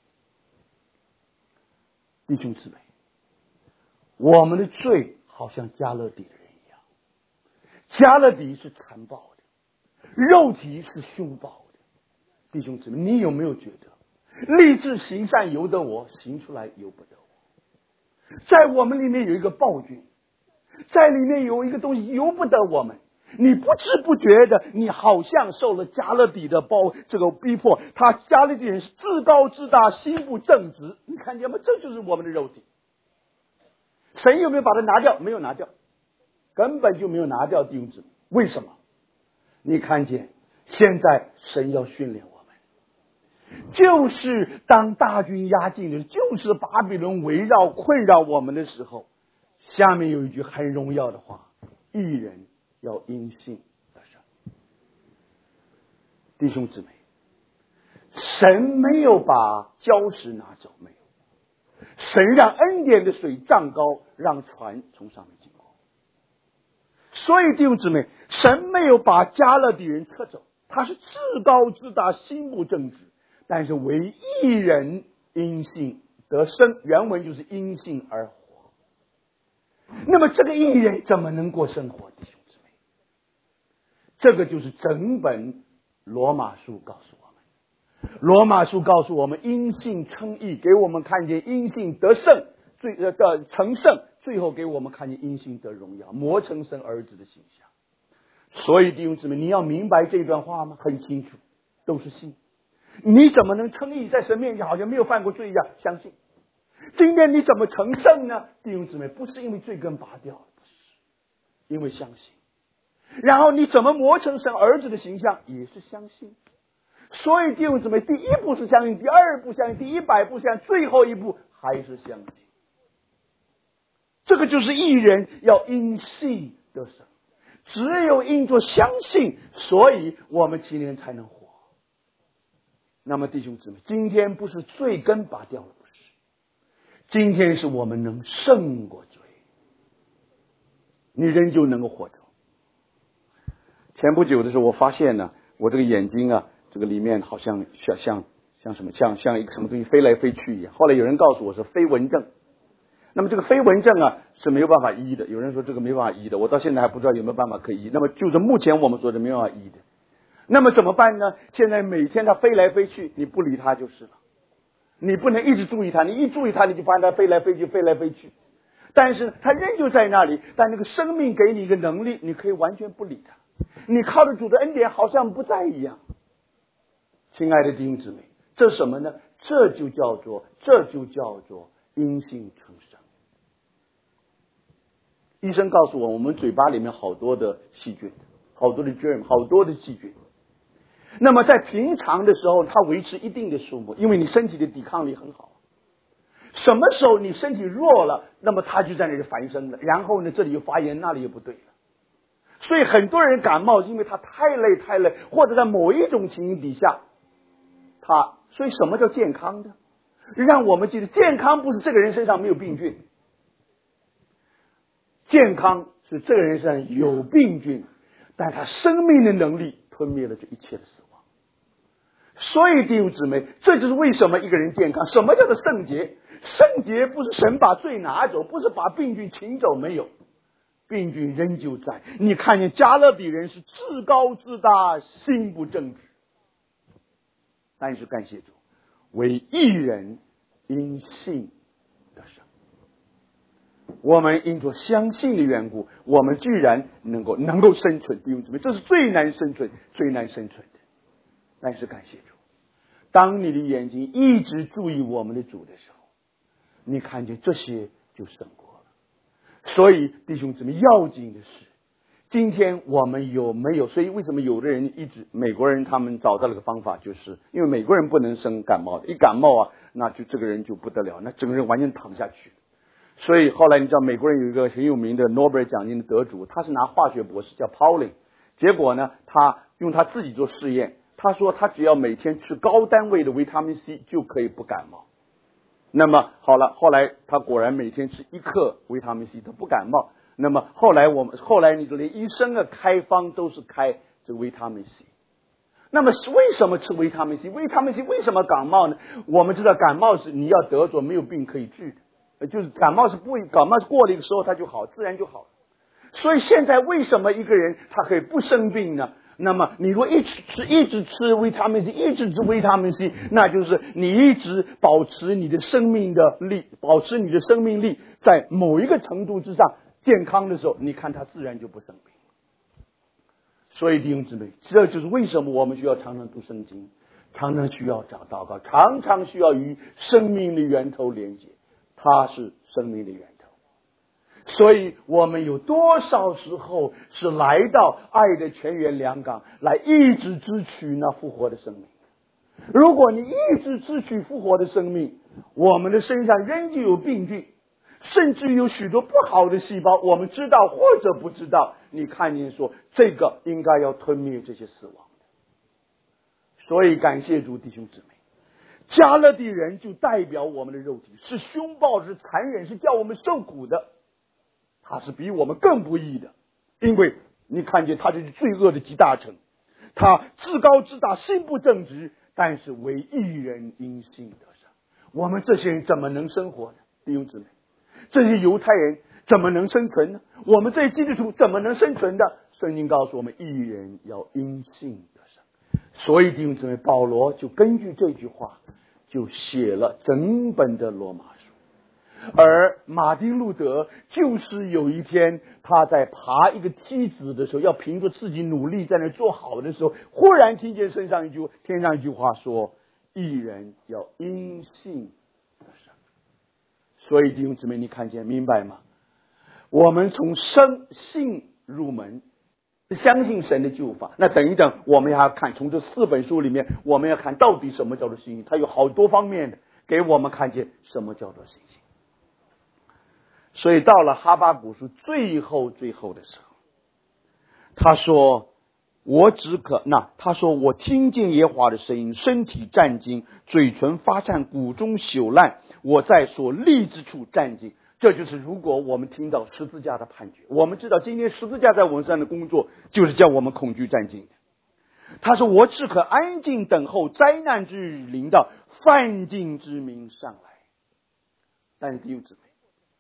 弟兄姊妹，我们的罪好像加勒底的人一样，加勒底是残暴的，肉体是凶暴的。弟兄姊妹，你有没有觉得立志行善由得我，行出来由不得我？在我们里面有一个暴君，在里面有一个东西由不得我们，你不知不觉的，你好像受了加勒底的这个逼迫。他加勒底人是自高自大，心不正直，你看见吗？这就是我们的肉体。神有没有把它拿掉？没有拿掉，根本就没有拿掉。弟兄姊妹，为什么？你看见现在神要训练我们，就是当大军压境的，就是巴比伦围绕困扰我们的时候，下面有一句很荣耀的话：义人要因信得生。弟兄姊妹，神没有把礁石拿走，没有。神让恩典的水涨高，让船从上面经过。所以弟兄姊妹，神没有把加勒底人撤走，他是自高自大，心不正直，但是为义人因信得生，原文就是因信而活。那么这个义人怎么能过生活？弟兄姊妹，这个就是整本罗马书告诉我们。罗马书告诉我们，因信称义，给我们看见因信得胜，成圣，最后给我们看见因信得荣耀，磨成神儿子的形象。所以弟兄姊妹，你要明白这段话吗？很清楚，都是信。你怎么能称义，在神面前好像没有犯过罪一样？相信。今天你怎么成圣呢？弟兄姊妹，不是因为罪根拔掉，不是，因为相信。然后你怎么磨成神儿子的形象？也是相信。所以弟兄姊妹，第一步是相信，第二步相信，第100步相信，最后一步还是相信。这个就是义人要因信得生，只有因着相信，所以我们今天才能活。那么弟兄姊妹，今天不是罪根拔掉了，不是，今天是我们能胜过罪，你仍旧能够活着。前不久的时候，我发现呢，我这个眼睛啊，这个里面好像像什么，像一个什么东西飞来飞去一样。后来有人告诉我是飞蚊症， 那么这个飞蚊症啊是没有办法医的，有人说这个没办法医的，我到现在还不知道有没有办法可以医。那么就是目前我们说的没办法医的。那么怎么办呢？现在每天它飞来飞去，你不理它就是了。你不能一直注意它，你一注意它，你就发现它飞来飞去，飞来飞去。但是它仍旧在那里，但那个生命给你一个能力，你可以完全不理它。你靠着主的恩典，好像不在一样。亲爱的弟兄姊妹，这是什么呢？这就叫做因信称生。医生告诉我们嘴巴里面好多的细菌，好多的 germ， 好多的细菌。那么在平常的时候，它维持一定的数目，因为你身体的抵抗力很好。什么时候你身体弱了，那么它就在那里繁生了，然后呢，这里又发炎，那里又不对了。所以很多人感冒，因为他太累，或者在某一种情形底下，所以什么叫健康呢？让我们记得，健康不是这个人身上没有病菌，健康是这个人身上有病菌，但他生命的能力吞灭了这一切的死亡。所以弟兄姊妹，这就是为什么一个人健康。什么叫做圣洁？圣洁不是神把罪拿走，不是把病菌请走，没有，病菌仍旧在。你看见加勒底人是自高自大，心不正直，但是感谢主，为义人因信得生。我们因着相信的缘故，我们居然能够生存。弟兄姊妹，这是最难生存的。但是感谢主，当你的眼睛一直注意我们的主的时候，你看见这些就胜过了。所以弟兄姊妹，要紧的是今天我们有没有？所以为什么有的人美国人他们找到了个方法，就是因为美国人不能生感冒的，一感冒啊，那就这个人就不得了，那整个人完全躺下去。所以后来你知道美国人有一个很有名的诺贝尔奖金的得主，他是拿化学博士，叫 Pauling。结果呢，他用他自己做试验，他说他只要每天吃高单位的维他命 C 就可以不感冒。那么好了，后来他果然每天吃1克维他命 C， 他不感冒。那么后来你说连医生的开方都是开这个维他命 C。那么为什么吃维他命 C？ 维他命 C 为什么感冒呢？我们知道感冒是你要得着没有病可以治的，就是感冒是过了一个时候它就好，自然就好了。所以现在为什么一个人他可以不生病呢？那么你若一直吃维他命 C， 一直吃维他命 C， 那就是你一直保持你的生命力在某一个程度之上健康的时候，你看他自然就不生病。所以弟兄姊妹，这就是为什么我们需要常常读圣经，常常需要讲祷告，常常需要与生命的源头连接，它是生命的源头。所以我们有多少时候是来到爱的泉源良港，来一直支取那复活的生命。如果你一直支取复活的生命，我们的身上仍旧有病菌，甚至有许多不好的细胞，我们知道或者不知道，你看见说这个应该要吞灭这些死亡的。所以感谢主弟兄姊妹，加勒底人就代表我们的肉体，是凶暴，是残忍，是叫我们受苦的，他是比我们更不义的。因为你看见他这是罪恶的集大成，他自高自大，心不正直，但是为义人因信得生。我们这些人怎么能生活呢？弟兄姊妹，这些犹太人怎么能生存呢？我们这些基督徒怎么能生存的？圣经告诉我们，义人要因信得生。所以弟兄姊妹，保罗就根据这句话就写了整本的罗马书。而马丁路德就是有一天他在爬一个梯子的时候，要凭着自己努力在那做好的时候，忽然听见天上一句话说，义人要因信得生。所以弟兄姊妹，你看见明白吗？我们从信入门，相信神的救法。那等一等，我们要看从这4本书里面，我们要看到底什么叫做信心。它有好多方面的给我们看见什么叫做信心。所以到了哈巴谷书最后的时候，他说我听见耶和华的声音，身体战惊，嘴唇发颤，骨中朽烂，我在所立之处战惊。这就是如果我们听到十字架的判决，我们知道今天十字架在我们身上的工作就是叫我们恐惧战惊的。他说我只可安静等候灾难之日临到，犯境之民上来。但是弟兄姊妹，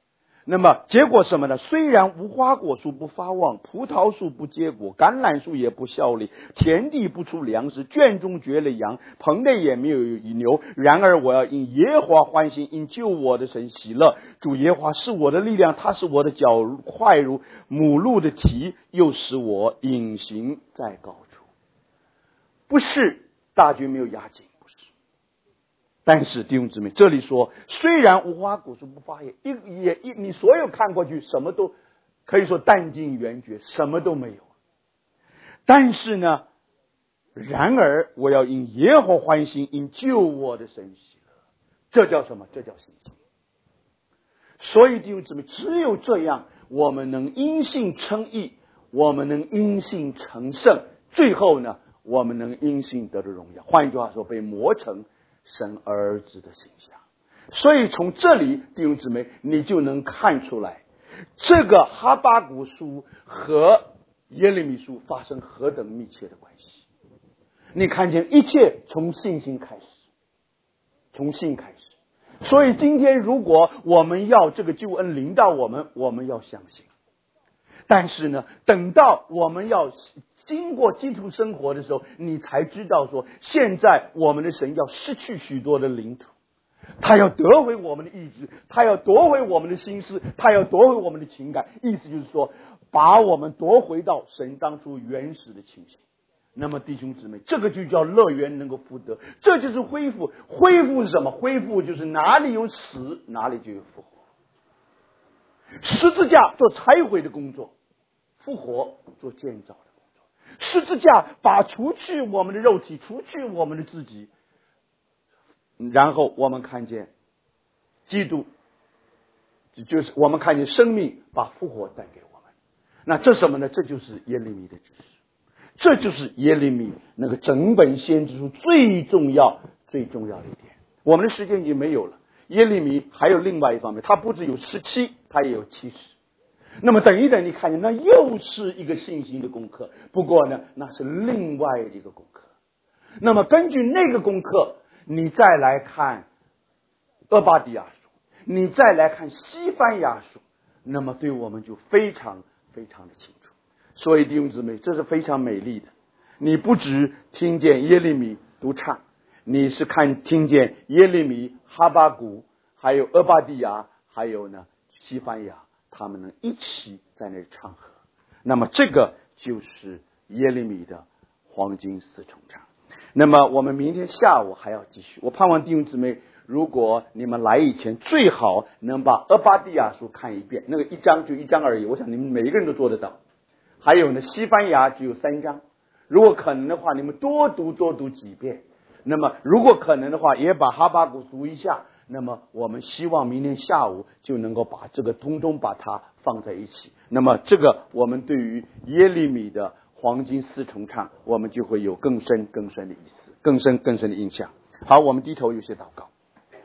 那么结果什么呢？虽然无花果树不发旺，葡萄树不结果，橄榄树也不效力，田地不出粮食，圈中绝了羊，棚内也没有牛。然而我要因耶和华欢心，因救我的神喜乐。主耶和华是我的力量，他是我的脚快如母鹿的蹄，又使我隐行在高处。不是大军没有压境，不是。但是弟兄姊妹，这里说虽然无花果树不发芽，你所有看过去什么都可以说弹尽援绝，什么都没有。但是呢，然而我要因耶和华欢心，因救我的神喜乐。这叫什么？这叫信心。所以弟兄姊妹，只有这样，我们能因信称义，我们能因信成圣，最后呢，我们能因信得着荣耀。换一句话说，被磨成神儿子的形象。所以从这里弟兄姊妹，你就能看出来，这个哈巴谷书和耶利米书发生何等密切的关系。你看见一切从信心开始，从信开始。所以今天如果我们要这个救恩临到我们，我们要相信。但是呢，等到我们要经过基督生活的时候，你才知道说，现在我们的神要失去许多的领土，他要夺回我们的意志，他要夺回我们的心思，他要夺回我们的情感。意思就是说，把我们夺回到神当初原始的情形。那么弟兄姊妹，这个就叫乐园能够复得，这就是恢复。恢复是什么？恢复就是哪里有死，哪里就有复活。十字架做拆毁的工作，复活做建造的工作。十字架把除去我们的肉体，除去我们的自己，然后我们看见基督，就是我们看见生命把复活带给我们。那这什么呢？这就是耶利米的指示，这就是耶利米那个整本先知书最重要的一点。我们的时间已经没有了。耶利米还有另外一方面，他不只有17，他也有70。那么等一等，你看见那又是一个信心的功课，不过呢，那是另外一个功课。那么根据那个功课，你再来看俄巴底亚书，你再来看西番雅书，那么对我们就非常非常的清楚。所以弟兄姊妹，这是非常美丽的。你不只听见耶利米独唱，你是听见耶利米、哈巴谷，还有俄巴底亚，还有呢西番雅，他们能一起在那里唱和。那么这个就是耶利米的黄金四重唱。那么我们明天下午还要继续。我盼望弟兄姊妹，如果你们来以前，最好能把俄巴底亚书看一遍，那个一章就一章而已，我想你们每一个人都做得到。还有呢，西番雅只有3章，如果可能的话，你们多读几遍。那么如果可能的话，也把哈巴谷读一下。那么我们希望明天下午就能够把这个通通把它放在一起。那么这个我们对于耶利米的黄金四重唱，我们就会有更深的意思，更深的印象。好，我们低头有些祷告。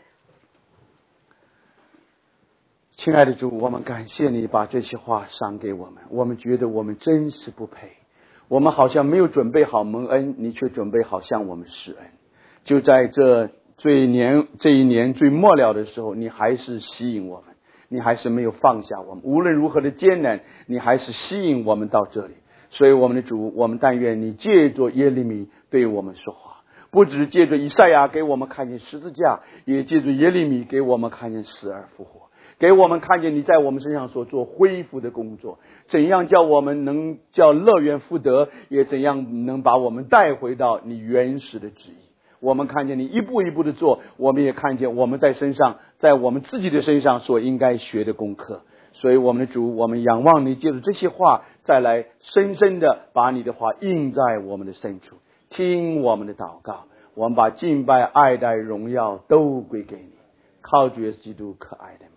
亲爱的主，我们感谢你把这些话赏给我们，我们觉得我们真是不配，我们好像没有准备好蒙恩，你却准备好向我们施恩。就在这一年最末了的时候，你还是吸引我们，你还是没有放下我们，无论如何的艰难，你还是吸引我们到这里。所以我们的主，我们但愿你借着耶利米对我们说话，不只借着以赛亚给我们看见十字架，也借着耶利米给我们看见死而复活，给我们看见你在我们身上所做恢复的工作，怎样叫我们能叫乐园复得，也怎样能把我们带回到你原始的旨意。我们看见你一步一步的做，我们也看见我们在我们自己的身上所应该学的功课。所以我们的主，我们仰望你借着这些话，再来深深的把你的话印在我们的深处，听我们的祷告，我们把敬拜、爱戴、荣耀都归给你，靠主耶稣基督可爱的名。